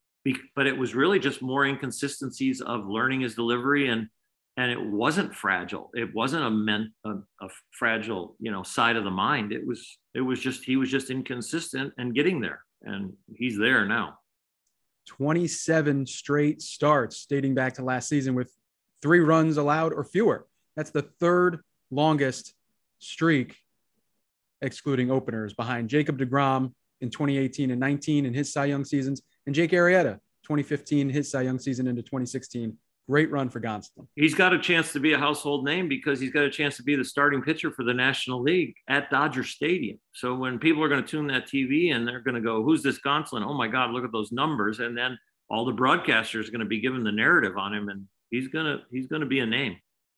but it was really just more inconsistencies of learning his delivery, and and it wasn't fragile. It wasn't a, men, a, a fragile, you know, side of the mind. It was it was just he was just inconsistent and getting there, and he's there now. twenty-seven straight starts dating back to last season with three runs allowed or fewer. That's the third longest streak, excluding openers, behind Jacob deGrom in twenty eighteen and nineteen in his Cy Young seasons, and Jake Arrieta, twenty fifteen, his Cy Young season into twenty sixteen. Great run for Gonsolin. He's got a chance to be a household name because he's got a chance to be the starting pitcher for the National League at Dodger Stadium. So when people are going to tune that T V and they're going to go, who's this Gonsolin? Oh my God, look at those numbers. And then all the broadcasters are going to be given the narrative on him, and he's going to, he's going to be a name.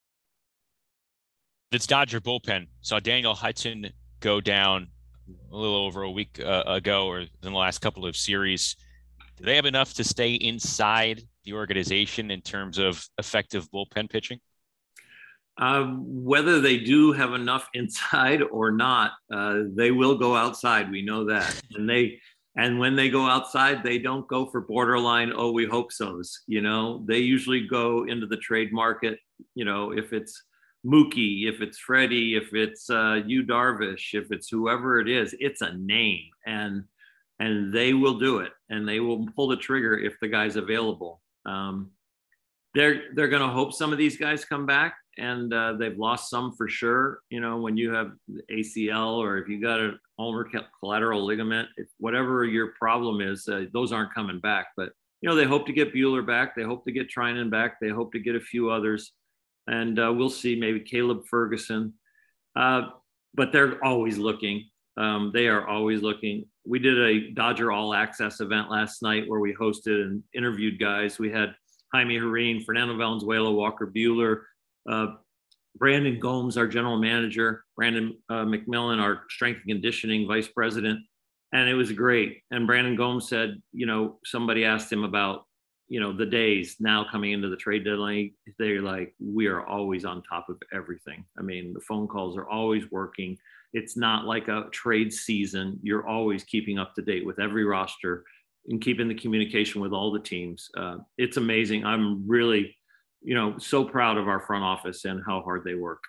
This Dodger bullpen saw Daniel Hudson go down a little over a week uh, ago, or in the last couple of series. Do they have enough to stay inside the organization in terms of effective bullpen pitching? Uh, whether they do have enough inside or not, uh, they will go outside. We know that. And they, and when they go outside, they don't go for borderline, oh, we hope so's. You know, they usually go into the trade market. You know, if it's Mookie, if it's Freddie, if it's uh, Yu Darvish, if it's whoever it is, it's a name, and and they will do it, and they will pull the trigger if the guy's available. Um, they're they're going to hope some of these guys come back, and uh, they've lost some for sure. You know, when you have A C L or if you got a ulnar collateral ligament, if whatever your problem is, uh, those aren't coming back. But you know, they hope to get Buehler back. They hope to get Treinen back. They hope to get a few others. and uh, we'll see maybe Caleb Ferguson. Uh, but they're always looking. Um, they are always looking. We did a Dodger All Access event last night where we hosted and interviewed guys. We had Jaime Jarrín, Fernando Valenzuela, Walker Buehler, uh, Brandon Gomes, our general manager, Brandon uh, McMillan, our strength and conditioning vice president. And it was great. And Brandon Gomes said, you know, somebody asked him about, you know, the days now coming into the trade deadline. They're like, we are always on top of everything. I mean, the phone calls are always working. It's not like a trade season. You're always keeping up to date with every roster and keeping the communication with all the teams. Uh, it's amazing. I'm really, you know, so proud of our front office and how hard they work.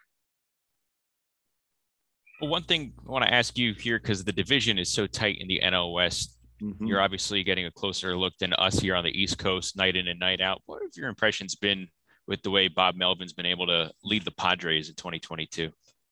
Well, one thing I want to ask you here, because the division is so tight in the N L West, mm-hmm. You're obviously getting a closer look than us here on the East Coast, night in and night out. What have your impressions been with the way Bob Melvin's been able to lead the Padres in twenty twenty-two?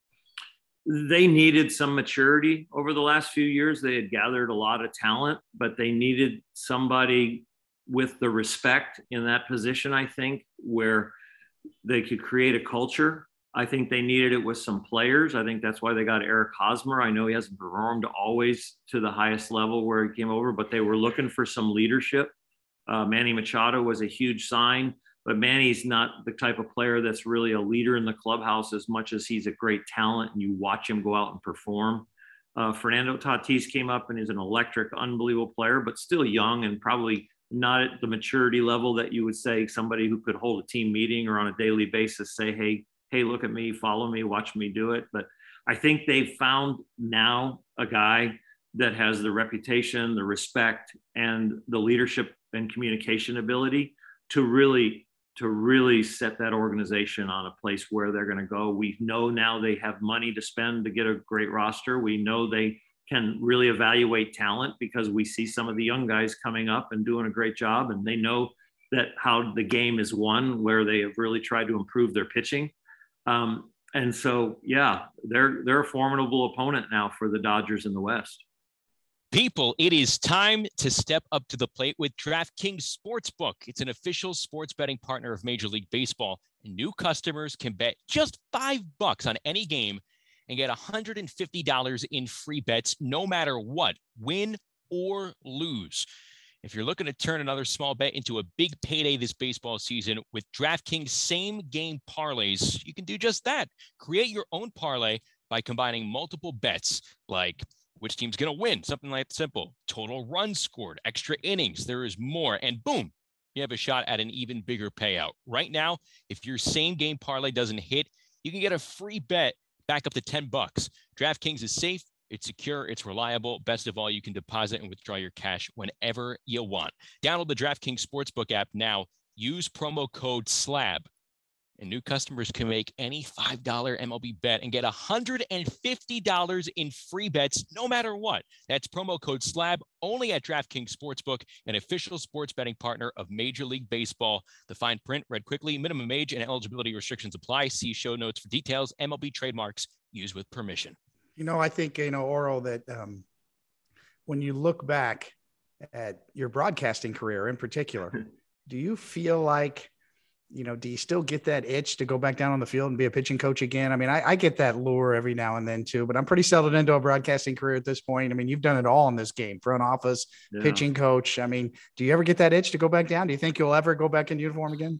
They needed some maturity over the last few years. They had gathered a lot of talent, but they needed somebody with the respect in that position, I think, where they could create a culture. I think they needed it with some players. I think that's why they got Eric Hosmer. I know he hasn't performed always to the highest level where he came over, but they were looking for some leadership. Uh, Manny Machado was a huge sign, but Manny's not the type of player that's really a leader in the clubhouse as much as he's a great talent and you watch him go out and perform. Uh, Fernando Tatis came up and is an electric, unbelievable player, but still young and probably not at the maturity level that you would say somebody who could hold a team meeting or on a daily basis say, hey, hey, look at me, follow me, watch me do it. But I think they've found now a guy that has the reputation, the respect, and the leadership and communication ability to really, to really set that organization on a place where they're going to go. We know now they have money to spend to get a great roster. We know they can really evaluate talent because we see some of the young guys coming up and doing a great job. And they know that how the game is won, where they have really tried to improve their pitching. Um, and so, yeah, they're, they're a formidable opponent now for the Dodgers in the West. People, it is time to step up to the plate with DraftKings Sportsbook. It's an official sports betting partner of Major League Baseball, and new customers can bet just five bucks on any game and get one hundred fifty dollars in free bets, no matter what, win or lose. If you're looking to turn another small bet into a big payday this baseball season with DraftKings same-game parlays, you can do just that. Create your own parlay by combining multiple bets, like which team's going to win, something like simple, total runs scored, extra innings, there is more, and boom, you have a shot at an even bigger payout. Right now, if your same-game parlay doesn't hit, you can get a free bet back up to ten bucks. DraftKings is safe. It's secure, it's reliable. Best of all, you can deposit and withdraw your cash whenever you want. Download the DraftKings Sportsbook app now. Use promo code SLAB. And new customers can make any five dollar M L B bet and get one hundred fifty dollars in free bets no matter what. That's promo code SLAB only at DraftKings Sportsbook, an official sports betting partner of Major League Baseball. The fine print read quickly. Minimum age and eligibility restrictions apply. See show notes for details. M L B trademarks used with permission. You know, I think, you know, Oro, that um, when you look back at your broadcasting career in particular, do you feel like, you know, do you still get that itch to go back down on the field and be a pitching coach again? I mean, I, I get that lure every now and then too, but I'm pretty settled into a broadcasting career at this point. I mean, you've done it all in this game, front office, yeah. Pitching coach. I mean, do you ever get that itch to go back down? Do you think you'll ever go back in uniform again?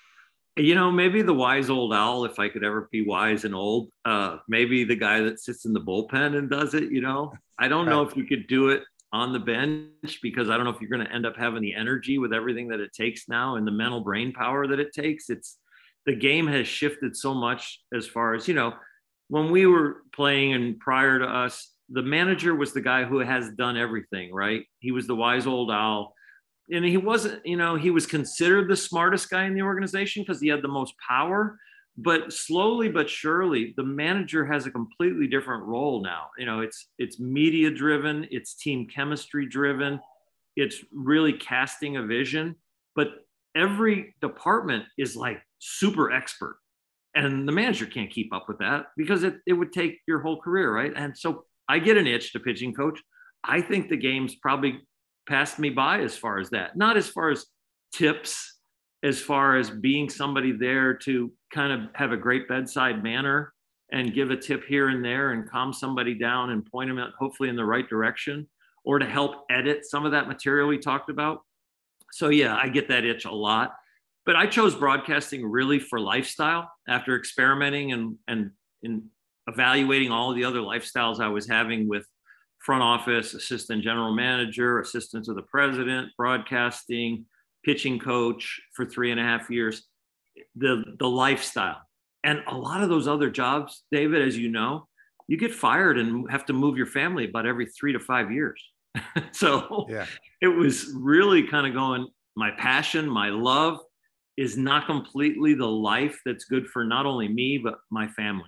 You know, maybe the wise old owl, if I could ever be wise and old, uh, maybe the guy that sits in the bullpen and does it, you know, I don't know if you could do it on the bench because I don't know if you're going to end up having the energy with everything that it takes now and the mental brain power that it takes. It's the game has shifted so much as far as, you know, when we were playing and prior to us, the manager was the guy who has done everything, right? He was the wise old owl. And he wasn't, you know, he was considered the smartest guy in the organization because he had the most power. But slowly but surely, the manager has a completely different role now. You know, it's it's media driven, it's team chemistry driven, it's really casting a vision. But every department is like super expert, and the manager can't keep up with that because it, it would take your whole career, right? And so I get an itch to pitching coach. I think the game's probably passed me by as far as that, not as far as tips as far as being somebody there to kind of have a great bedside manner and give a tip here and there and calm somebody down and point them out, hopefully in the right direction, or to help edit some of that material we talked about. So yeah, I get that itch a lot. But I chose broadcasting really for lifestyle after experimenting and, and, and evaluating all the other lifestyles I was having with front office, assistant general manager, assistant to the president, broadcasting, pitching coach for three and a half years, the, the lifestyle. And a lot of those other jobs, David, as you know, you get fired and have to move your family about every three to five years. So yeah. It was really kind of going, my passion, my love is not completely the life that's good for not only me, but my family.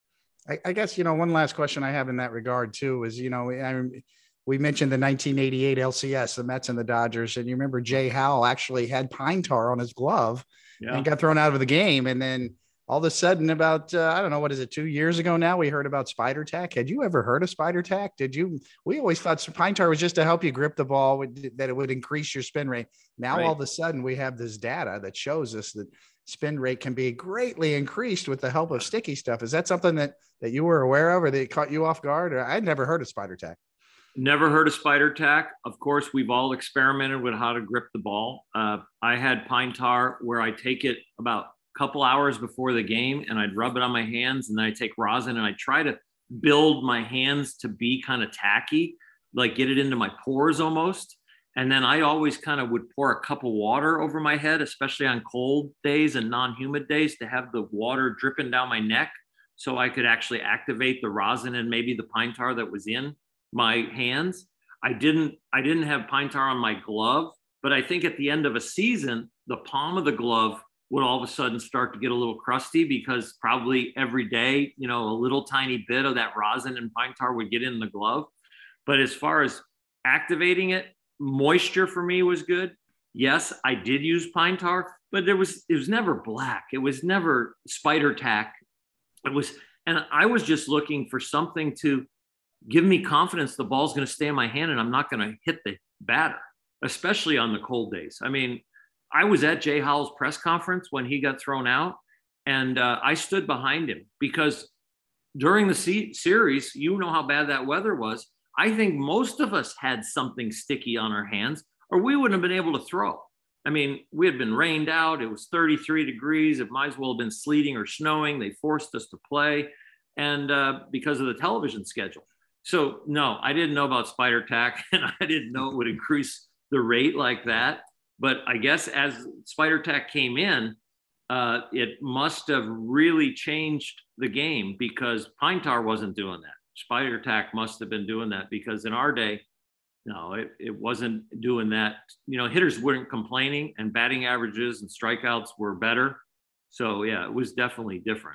I, I guess, you know, one last question I have in that regard too is, you know, I, we mentioned the nineteen eighty-eight L C S, the Mets and the Dodgers, and you remember Jay Howell actually had pine tar on his glove yeah. and got thrown out of the game. And then all of a sudden about, uh, I don't know, what is it, two years ago now, we heard about Spider Tack. Had you ever heard of Spider Tack? Did you? We always thought pine tar was just to help you grip the ball, that it would increase your spin rate. Now, right. all of a sudden we have this data that shows us that spin rate can be greatly increased with the help of sticky stuff. Is that something that, that you were aware of or that caught you off guard? Or I'd never heard of Spider Tack. Never heard of Spider Tack. Of course, we've all experimented with how to grip the ball. Uh, I had pine tar where I take it about couple hours before the game and I'd rub it on my hands, and then I take rosin and I try to build my hands to be kind of tacky, like get it into my pores almost. And then I always kind of would pour a cup of water over my head, especially on cold days and non-humid days, to have the water dripping down my neck so I could actually activate the rosin and maybe the pine tar that was in my hands. I didn't, I didn't have pine tar on my glove, but I think at the end of a season, the palm of the glove would all of a sudden start to get a little crusty because probably every day, you know, a little tiny bit of that rosin and pine tar would get in the glove. But as far as activating it, moisture for me was good. Yes, I did use pine tar, but there was, it was never black. It was never Spider Tack. It was, and I was just looking for something to give me confidence the ball's going to stay in my hand and I'm not going to hit the batter, especially on the cold days. I mean, I was at Jay Howell's press conference when he got thrown out, and uh, I stood behind him because during the se- series, you know how bad that weather was. I think most of us had something sticky on our hands or we wouldn't have been able to throw. I mean, we had been rained out. It was thirty-three degrees. It might as well have been sleeting or snowing. They forced us to play and uh, because of the television schedule. So no, I didn't know about Spider Tack and I didn't know it would increase the rate like that. But I guess as Spider Tack came in, uh, it must have really changed the game because pine tar wasn't doing that. Spider Tack must have been doing that because in our day, no, it, it wasn't doing that. You know, hitters weren't complaining and batting averages and strikeouts were better. So yeah, it was definitely different.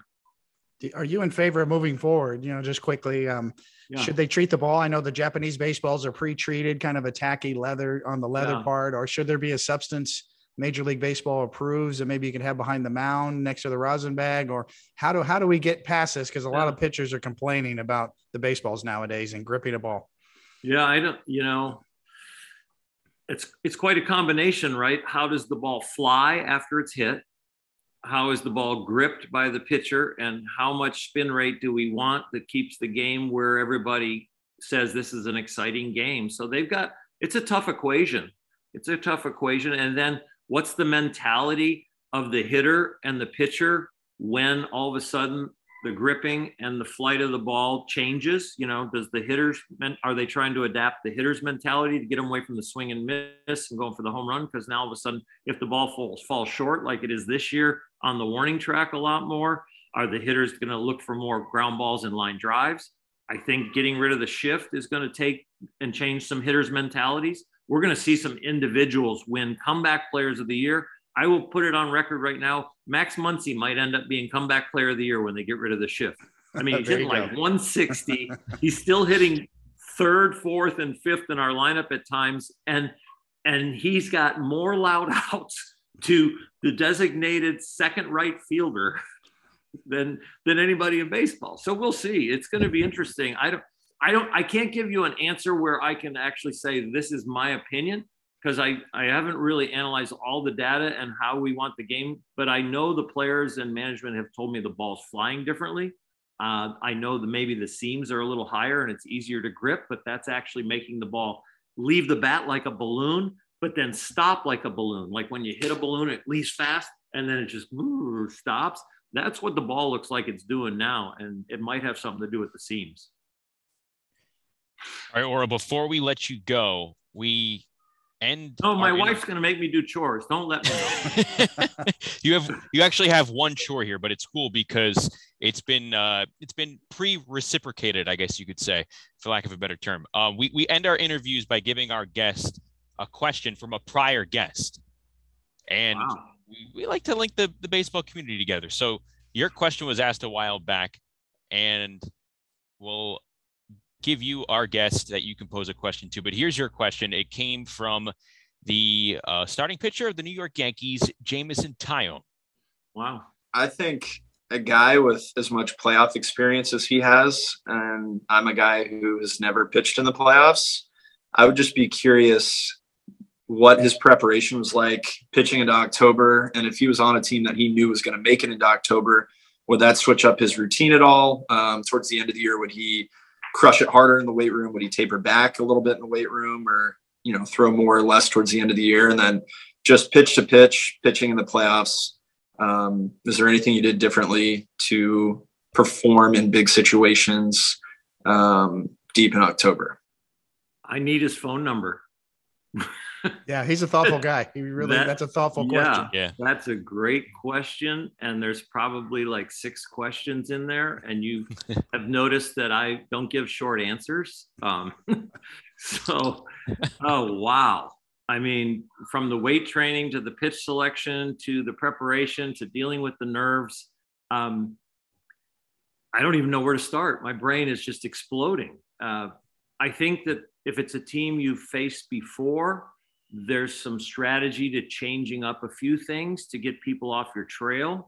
Are you in favor of moving forward? You know, just quickly, um, yeah. should they treat the ball? I know the Japanese baseballs are pre-treated, kind of a tacky leather on the leather yeah. part, or should there be a substance Major League Baseball approves that maybe you can have behind the mound next to the rosin bag? Or how do, how do we get past this? Because a lot yeah. of pitchers are complaining about the baseballs nowadays and gripping a ball. Yeah, I don't, you know, it's, it's quite a combination, right? How does the ball fly after it's hit? How is the ball gripped by the pitcher, and how much spin rate do we want that keeps the game where everybody says this is an exciting game? So they've got, it's a tough equation. It's a tough equation. And then what's the mentality of the hitter and the pitcher when all of a sudden the gripping and the flight of the ball changes? You know, does the hitters, are they trying to adapt the hitter's mentality to get them away from the swing and miss and going for the home run? Because now all of a sudden, if the ball falls, falls short like it is this year on the warning track a lot more, are the hitters going to look for more ground balls and line drives? I think getting rid of the shift is going to take and change some hitters' mentalities. We're going to see some individuals win comeback players of the year. I will put it on record right now. Max Muncy might end up being comeback player of the year when they get rid of the shift. I mean, he's hitting like one sixty. He's still hitting third, fourth, and fifth in our lineup at times. And, and he's got more loud outs to the designated second right fielder than, than anybody in baseball. So we'll see. It's going to be interesting. I don't, I don't, I can't give you an answer where I can actually say, this is my opinion, because I, I haven't really analyzed all the data and how we want the game, but I know the players and management have told me the ball's flying differently. Uh, I know that maybe the seams are a little higher and it's easier to grip, but that's actually making the ball leave the bat like a balloon, but then stop like a balloon. Like when you hit a balloon, it leaves fast and then it just ooh, stops. That's what the ball looks like it's doing now. And it might have something to do with the seams. All right, Orel, before we let you go, we end. No, my our wife's inter- going to make me do chores. Don't let me know. you have you actually have one chore here, but it's cool because it's been uh, it's been pre-reciprocated, I guess you could say, for lack of a better term. Uh, we we end our interviews by giving our guest a question from a prior guest, and Wow. we, we like to link the the baseball community together. So your question was asked a while back, and we'll give you our guest that you can pose a question to. But here's your question. It came from the uh, starting pitcher of the New York Yankees, Jameson Taillon. Wow. I think a guy with as much playoff experience as he has, and I'm a guy who has never pitched in the playoffs, I would just be curious what his preparation was like pitching into October. And if he was on a team that he knew was going to make it into October, would that switch up his routine at all? Um, towards the end of the year, would he crush it harder in the weight room? Would he taper back a little bit in the weight room, or, you know, throw more or less towards the end of the year? And then just pitch to pitch, pitching in the playoffs. Um, is there anything you did differently to perform in big situations um, deep in October? I need his phone number. Yeah, he's a thoughtful guy. He really, That- that's a thoughtful yeah, question. Yeah. That's a great question. And there's probably like six questions in there. And you have noticed that I don't give short answers. Um, so, oh, wow. I mean, from the weight training to the pitch selection to the preparation to dealing with the nerves, um, I don't even know where to start. My brain is just exploding. Uh, I think that if it's a team you've faced before, there's some strategy to changing up a few things to get people off your trail.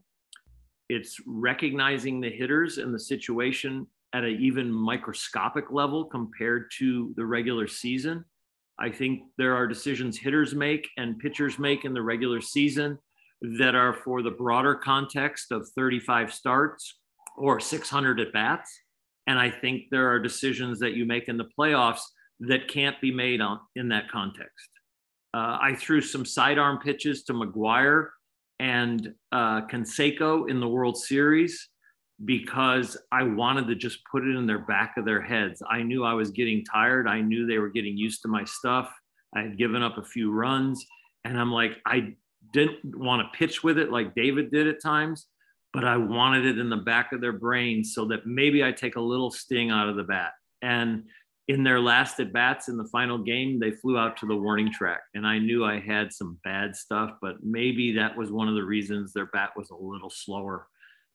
It's recognizing the hitters and the situation at an even microscopic level compared to the regular season. I think there are decisions hitters make and pitchers make in the regular season that are for the broader context of thirty-five starts or six hundred at bats. And I think there are decisions that you make in the playoffs that can't be made on in that context. Uh, I threw some sidearm pitches to McGuire and uh, Canseco in the World Series because I wanted to just put it in their back of their heads. I knew I was getting tired. I knew they were getting used to my stuff. I had given up a few runs, and I'm like, I didn't want to pitch with it like David did at times, but I wanted it in the back of their brain so that maybe I take a little sting out of the bat. And in their last at bats in the final game, they flew out to the warning track, and I knew I had some bad stuff, but maybe that was one of the reasons their bat was a little slower.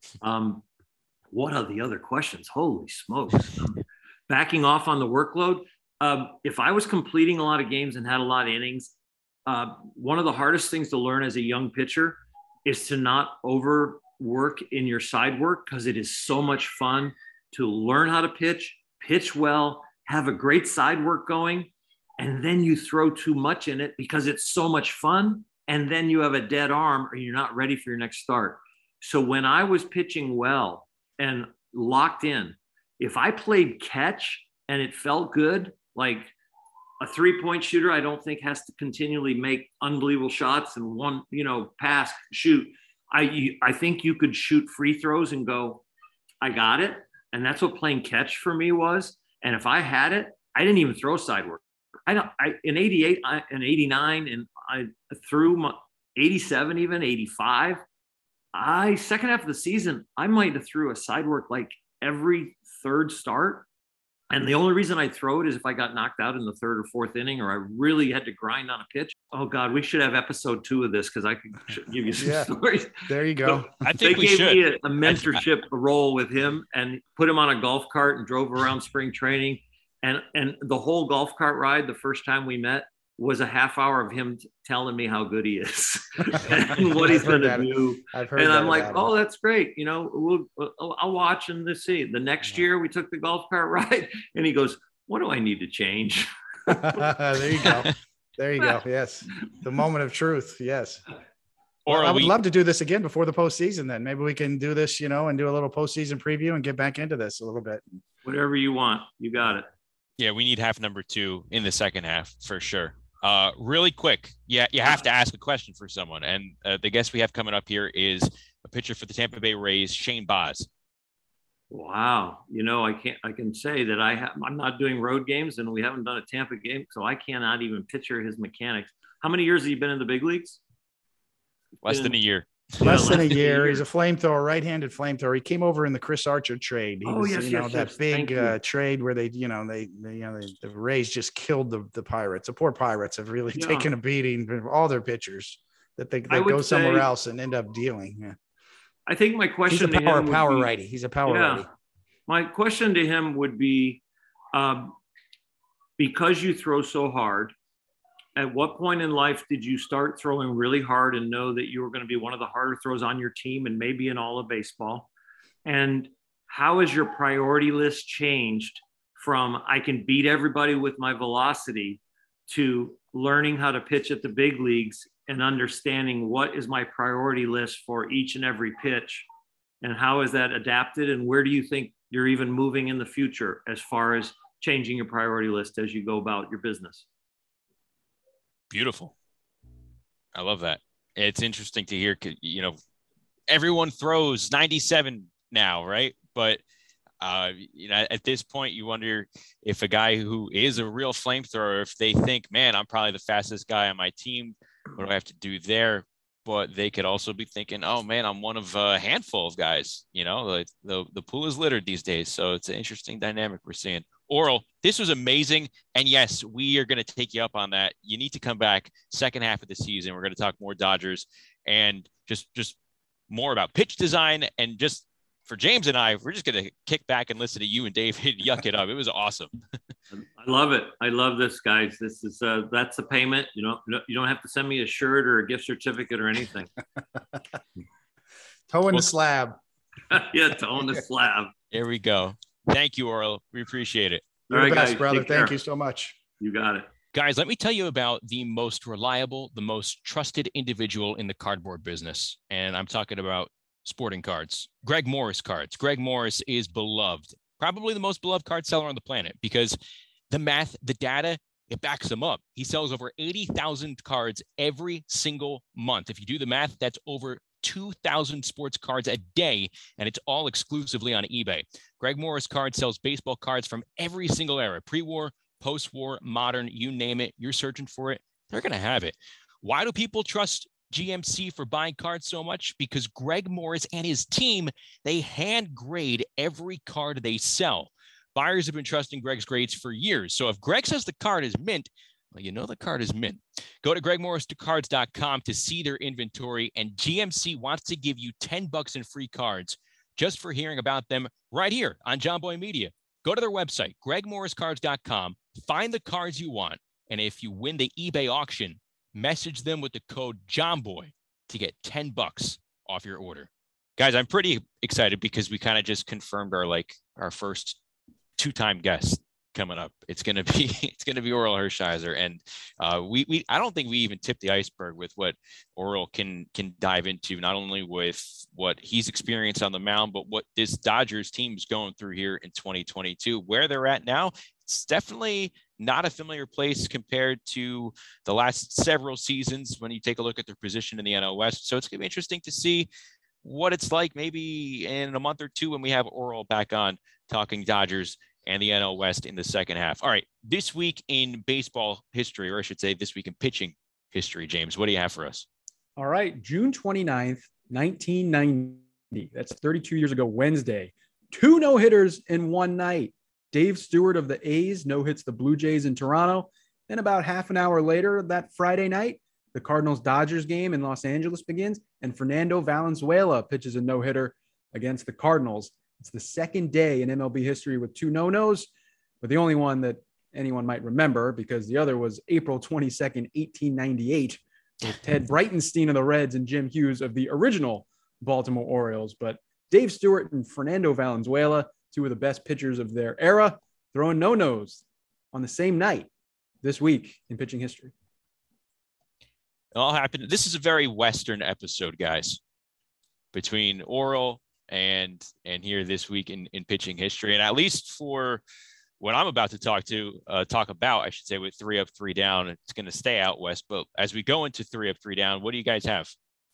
Um, what are the other questions? Holy smokes. Um, backing off on the workload. Um, if I was completing a lot of games and had a lot of innings, uh, one of the hardest things to learn as a young pitcher is to not overwork in your side work, because it is so much fun to learn how to pitch, pitch well, have a great side work going, and then you throw too much in it because it's so much fun, and then you have a dead arm or you're not ready for your next start. So when I was pitching well and locked in, if I played catch and it felt good, like a three-point shooter, I don't think has to continually make unbelievable shots and one, you know, pass, shoot. I I think you could shoot free throws and go, I got it. And that's what playing catch for me was. And if I had it, I didn't even throw side work. I don't. I in eighty-eight I, and eighty-nine, and I threw my eighty-seven, even eighty-five. I second half of the season, I might have threw a side work like every third start. And the only reason I throw it is if I got knocked out in the third or fourth inning, or I really had to grind on a pitch. Oh God, we should have episode two of this because I could give you some Yeah. stories. There you go. So I they think we gave should. me a, a mentorship role with him and put him on a golf cart and drove around spring training. And, and the whole golf cart ride, the first time we met, was a half hour of him t- telling me how good he is and what he's I've going heard to that. do. I've heard And that I'm like, about oh, him. that's great. You know, we'll, we'll, I'll watch and let's see. The next Yeah. year we took the golf cart ride and he goes, what do I need to change? There you go. There you go. Yes. The moment of truth. Yes. Or Well, I would we, love to do this again before the postseason. Then maybe we can do this, you know, and do a little postseason preview and get back into this a little bit. Whatever you want. You got it. yeah, we need half number two in the second half for sure. Uh, really quick. Yeah, you have to ask a question for someone. And uh, the guest we have coming up here is a pitcher for the Tampa Bay Rays, Shane Baz. Wow. You know, I can't, I can say that I have, I'm not doing road games and we haven't done a Tampa game. So I cannot even picture his mechanics. How many years have you been in the big leagues? Less Been- than a year. Less Yeah, than a year. He's a flamethrower, right-handed flamethrower. He came over in the Chris Archer trade. He Oh, was, yes, you know, yes, that yes. big Thank you. uh, trade where they, you know, they, they you know, they, the Rays just killed the, the Pirates. The poor Pirates have really Yeah. taken a beating from all their pitchers that they, I they would go somewhere say- else and end up dealing. Yeah. I think my He's question a to power him would power be- righty. He's a power Yeah. righty. My question to him would be, um, because you throw so hard, at what point in life did you start throwing really hard and know that you were going to be one of the harder throws on your team and maybe in all of baseball? And how has your priority list changed from I can beat everybody with my velocity to learning how to pitch at the big leagues and understanding what is my priority list for each and every pitch? And how is that adapted? And where do you think you're even moving in the future as far as changing your priority list as you go about your business? Beautiful. I love that. It's interesting to hear, you know, everyone throws ninety-seven now, right? But, uh, you know, at this point, you wonder if a guy who is a real flamethrower, if they think, man, I'm probably the fastest guy on my team, what do I have to do there? But they could also be thinking, oh, man, I'm one of a handful of guys. You know, like the, the pool is littered these days. So it's an interesting dynamic we're seeing. Oral, this was amazing. And yes, we are going to take you up on that. You need to come back second half of the season. We're going to talk more Dodgers and just, just more about pitch design. And just for James and I, we're just going to kick back and listen to you and David yuck it up. It was awesome. I love it. I love this, guys. This is, uh, that's a payment. You don't, you don't have to send me a shirt or a gift certificate or anything. Toe in Well- the slab. Yeah, to own the slab. Here we go. Thank you, Oral. We appreciate it. You're All the right, best, guys, brother. take Thank care. you so much. You got it. Guys, let me tell you about the most reliable, the most trusted individual in the cardboard business. And I'm talking about sporting cards. Greg Morris Cards. Greg Morris is beloved, probably the most beloved card seller on the planet because the math, the data, it backs him up. He sells over eighty thousand cards every single month. If you do the math, that's over two thousand sports cards a day, and it's all exclusively on eBay. Greg Morris Cards sells baseball cards from every single era, pre-war, post-war, modern, you name it. You're searching for it, they're going to have it. Why do people trust G M C for buying cards so much? Because Greg Morris and his team, they hand grade every card they sell. Buyers have been trusting Greg's grades for years. So if Greg says the card is mint, well, you know the card is mint. Go to greg morris cards dot com to see their inventory, and G M C wants to give you ten bucks in free cards just for hearing about them right here on John Boy Media. Go to their website, greg morris cards dot com, find the cards you want, and if you win the eBay auction, message them with the code JOHNBOY to get ten bucks off your order. Guys, I'm pretty excited because we kind of just confirmed our like our first two-time guest coming up. It's gonna be it's gonna be Oral Hershiser, and uh, we we I don't think we even tipped the iceberg with what Oral can can dive into, not only with what he's experienced on the mound, but what this Dodgers team is going through here in twenty twenty-two. Where they're at now, it's definitely not a familiar place compared to the last several seasons when you take a look at their position in the N L West. So it's gonna be interesting to see what it's like maybe in a month or two when we have Oral back on talking Dodgers and the N L West in the second half. All right, this week in baseball history, or I should say this week in pitching history, James, what do you have for us? All right, June twenty-ninth, nineteen ninety. That's thirty-two years ago, Wednesday. Two no-hitters in one night. Dave Stewart of the A's no-hits the Blue Jays in Toronto. Then about half an hour later that Friday night, the Cardinals-Dodgers game in Los Angeles begins, and Fernando Valenzuela pitches a no-hitter against the Cardinals. It's the second day in M L B history with two no-nos, but the only one that anyone might remember because the other was April twenty-second, eighteen ninety-eight, with Ted Breitenstein of the Reds and Jim Hughes of the original Baltimore Orioles. But Dave Stewart and Fernando Valenzuela, two of the best pitchers of their era, throwing no-nos on the same night this week in pitching history. It all happened. This is a very Western episode, guys, between Orel and and here this week in, in pitching history. And at least for what I'm about to talk to, uh, talk about, I should say, with three up, three down, it's going to stay out west. But as we go into three up, three down, what do you guys have?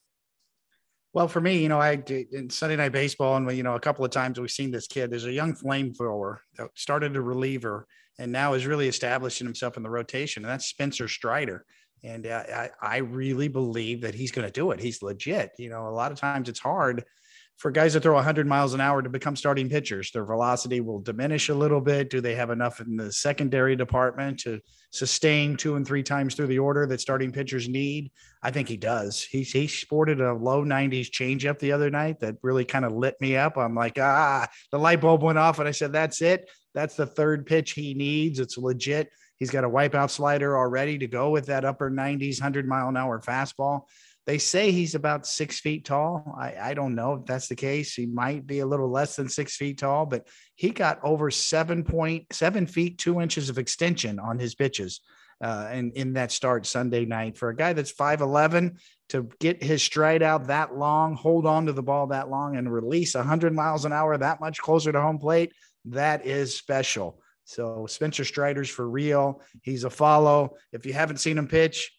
Well, for me, you know, I did in Sunday Night Baseball, and you know, a couple of times we've seen this kid. There's a young flamethrower that started a reliever and now is really establishing himself in the rotation, and that's Spencer Strider. And uh, I, I really believe that he's going to do it. He's legit. You know, a lot of times it's hard for guys that throw one hundred miles an hour to become starting pitchers. Their velocity will diminish a little bit. Do they have enough in the secondary department to sustain two and three times through the order that starting pitchers need? I think he does. He, he sported a low nineties changeup the other night that really kind of lit me up. I'm like, ah, the light bulb went off, and I said, that's it. That's the third pitch he needs. It's legit. He's got a wipeout slider already to go with that upper nineties, one hundred mile an hour fastball. They say he's about six feet tall. I, I don't know if that's the case. He might be a little less than six feet tall, but he got over seven point seven feet, two inches of extension on his pitches uh, in, in that start Sunday night. For a guy that's five eleven to get his stride out that long, hold on to the ball that long, and release one hundred miles an hour that much closer to home plate, that is special. So Spencer Strider's for real. He's a follow. If you haven't seen him pitch,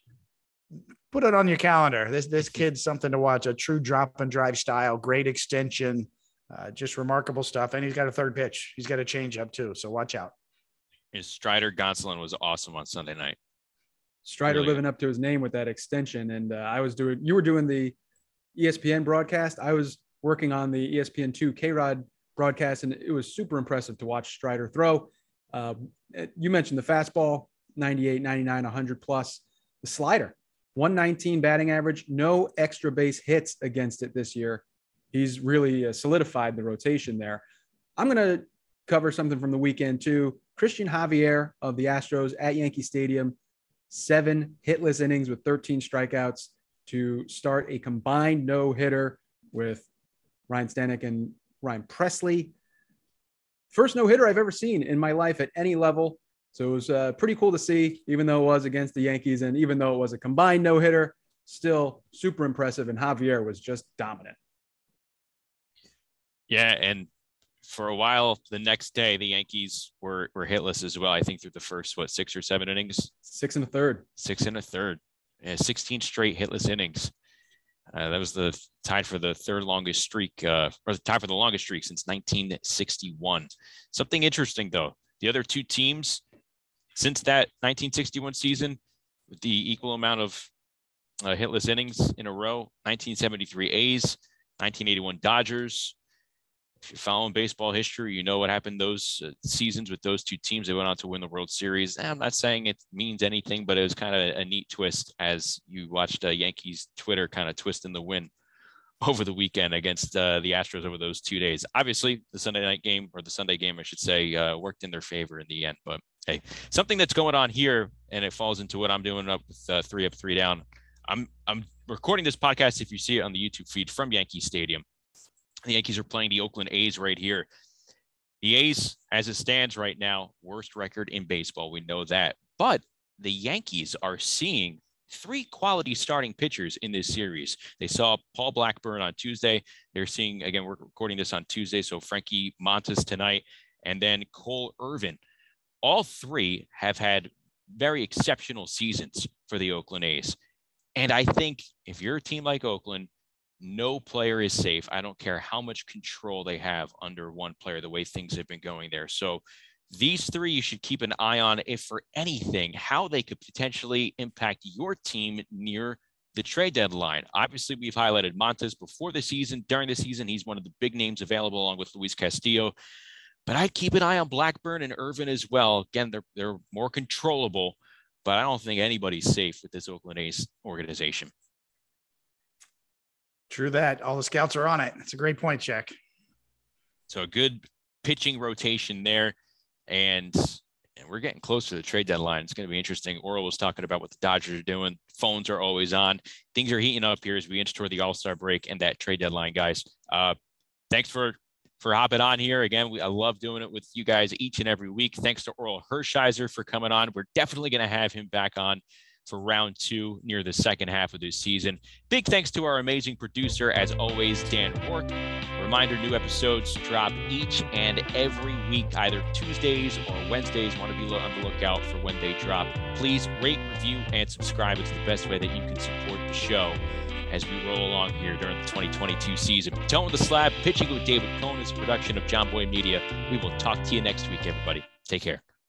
put it on your calendar. This this kid's something to watch. A true drop and drive style, great extension, uh, just remarkable stuff. And he's got a third pitch. He's got a change up too. So watch out. His Strider Gonsolin was awesome on Sunday night. Strider really living up to his name with that extension. And uh, I was doing, you were doing the E S P N broadcast. I was working on the E S P N two K-Rod broadcast, and it was super impressive to watch Strider throw. Uh, you mentioned the fastball, ninety-eight, ninety-nine, one hundred plus. The slider, one nineteen batting average, no extra base hits against it this year. He's really uh, solidified the rotation there. I'm going to cover something from the weekend too. Christian Javier of the Astros at Yankee Stadium, seven hitless innings with thirteen strikeouts to start a combined no-hitter with Ryan Stanek and Ryan Presley. First no-hitter I've ever seen in my life at any level. So it was uh, pretty cool to see, even though it was against the Yankees and even though it was a combined no-hitter, still super impressive. And Javier was just dominant. Yeah, and for a while, the next day, the Yankees were were hitless as well. I think through the first, what, six or seven innings? Six and a third. Six and a third. Yeah, sixteen straight hitless innings. Uh, that was the tied for the third longest streak, uh, or the tie for the longest streak since nineteen sixty-one. Something interesting, though. The other two teams, since that nineteen sixty-one season, with the equal amount of uh, hitless innings in a row, nineteen seventy-three A's, nineteen eighty-one Dodgers. If you're following baseball history, you know what happened those uh, seasons with those two teams. They went on to win the World Series. And I'm not saying it means anything, but it was kind of a neat twist as you watched uh, Yankees Twitter kind of twist in the win over the weekend against uh, the Astros over those two days. Obviously, the Sunday night game, or the Sunday game, I should say, uh, worked in their favor in the end. But hey, something that's going on here, and it falls into what I'm doing up with uh, three up, three down. I'm I'm recording this podcast, if you see it on the YouTube feed, from Yankee Stadium. The Yankees are playing the Oakland A's right here. The A's, as it stands right now, worst record in baseball. We know that. But the Yankees are seeing three quality starting pitchers in this series. They saw Paul Blackburn on Tuesday. They're seeing, again, we're recording this on Tuesday, so Frankie Montas tonight, and then Cole Irvin. All three have had very exceptional seasons for the Oakland A's. And I think if you're a team like Oakland, no player is safe. I don't care how much control they have under one player, the way things have been going there. So these three you should keep an eye on, if for anything, how they could potentially impact your team near the trade deadline. Obviously, we've highlighted Montas before the season. During the season, he's one of the big names available along with Luis Castillo. But I'd keep an eye on Blackburn and Irvin as well. Again, they're, they're more controllable, but I don't think anybody's safe with this Oakland A's organization. True that. All the scouts are on it. It's a great point, Jack. So a good pitching rotation there. And, and we're getting close to the trade deadline. It's going to be interesting. Orel was talking about what the Dodgers are doing. Phones are always on. Things are heating up here as we inch toward the All-Star break and that trade deadline, guys. Uh, thanks for, for hopping on here. Again, we, I love doing it with you guys each and every week. Thanks to Orel Hershiser for coming on. We're definitely going to have him back on for round two near the second half of this season. Big thanks to our amazing producer, as always, Dan Rourke. Reminder, new episodes drop each and every week, either Tuesdays or Wednesdays. Want to be on the lookout for when they drop. Please rate, review, and subscribe. It's the best way that you can support the show as we roll along here during the twenty twenty-two season. Tone with the Slab, Pitching with David Cohn is a production of John Boy Media. We will talk to you next week, everybody. Take care.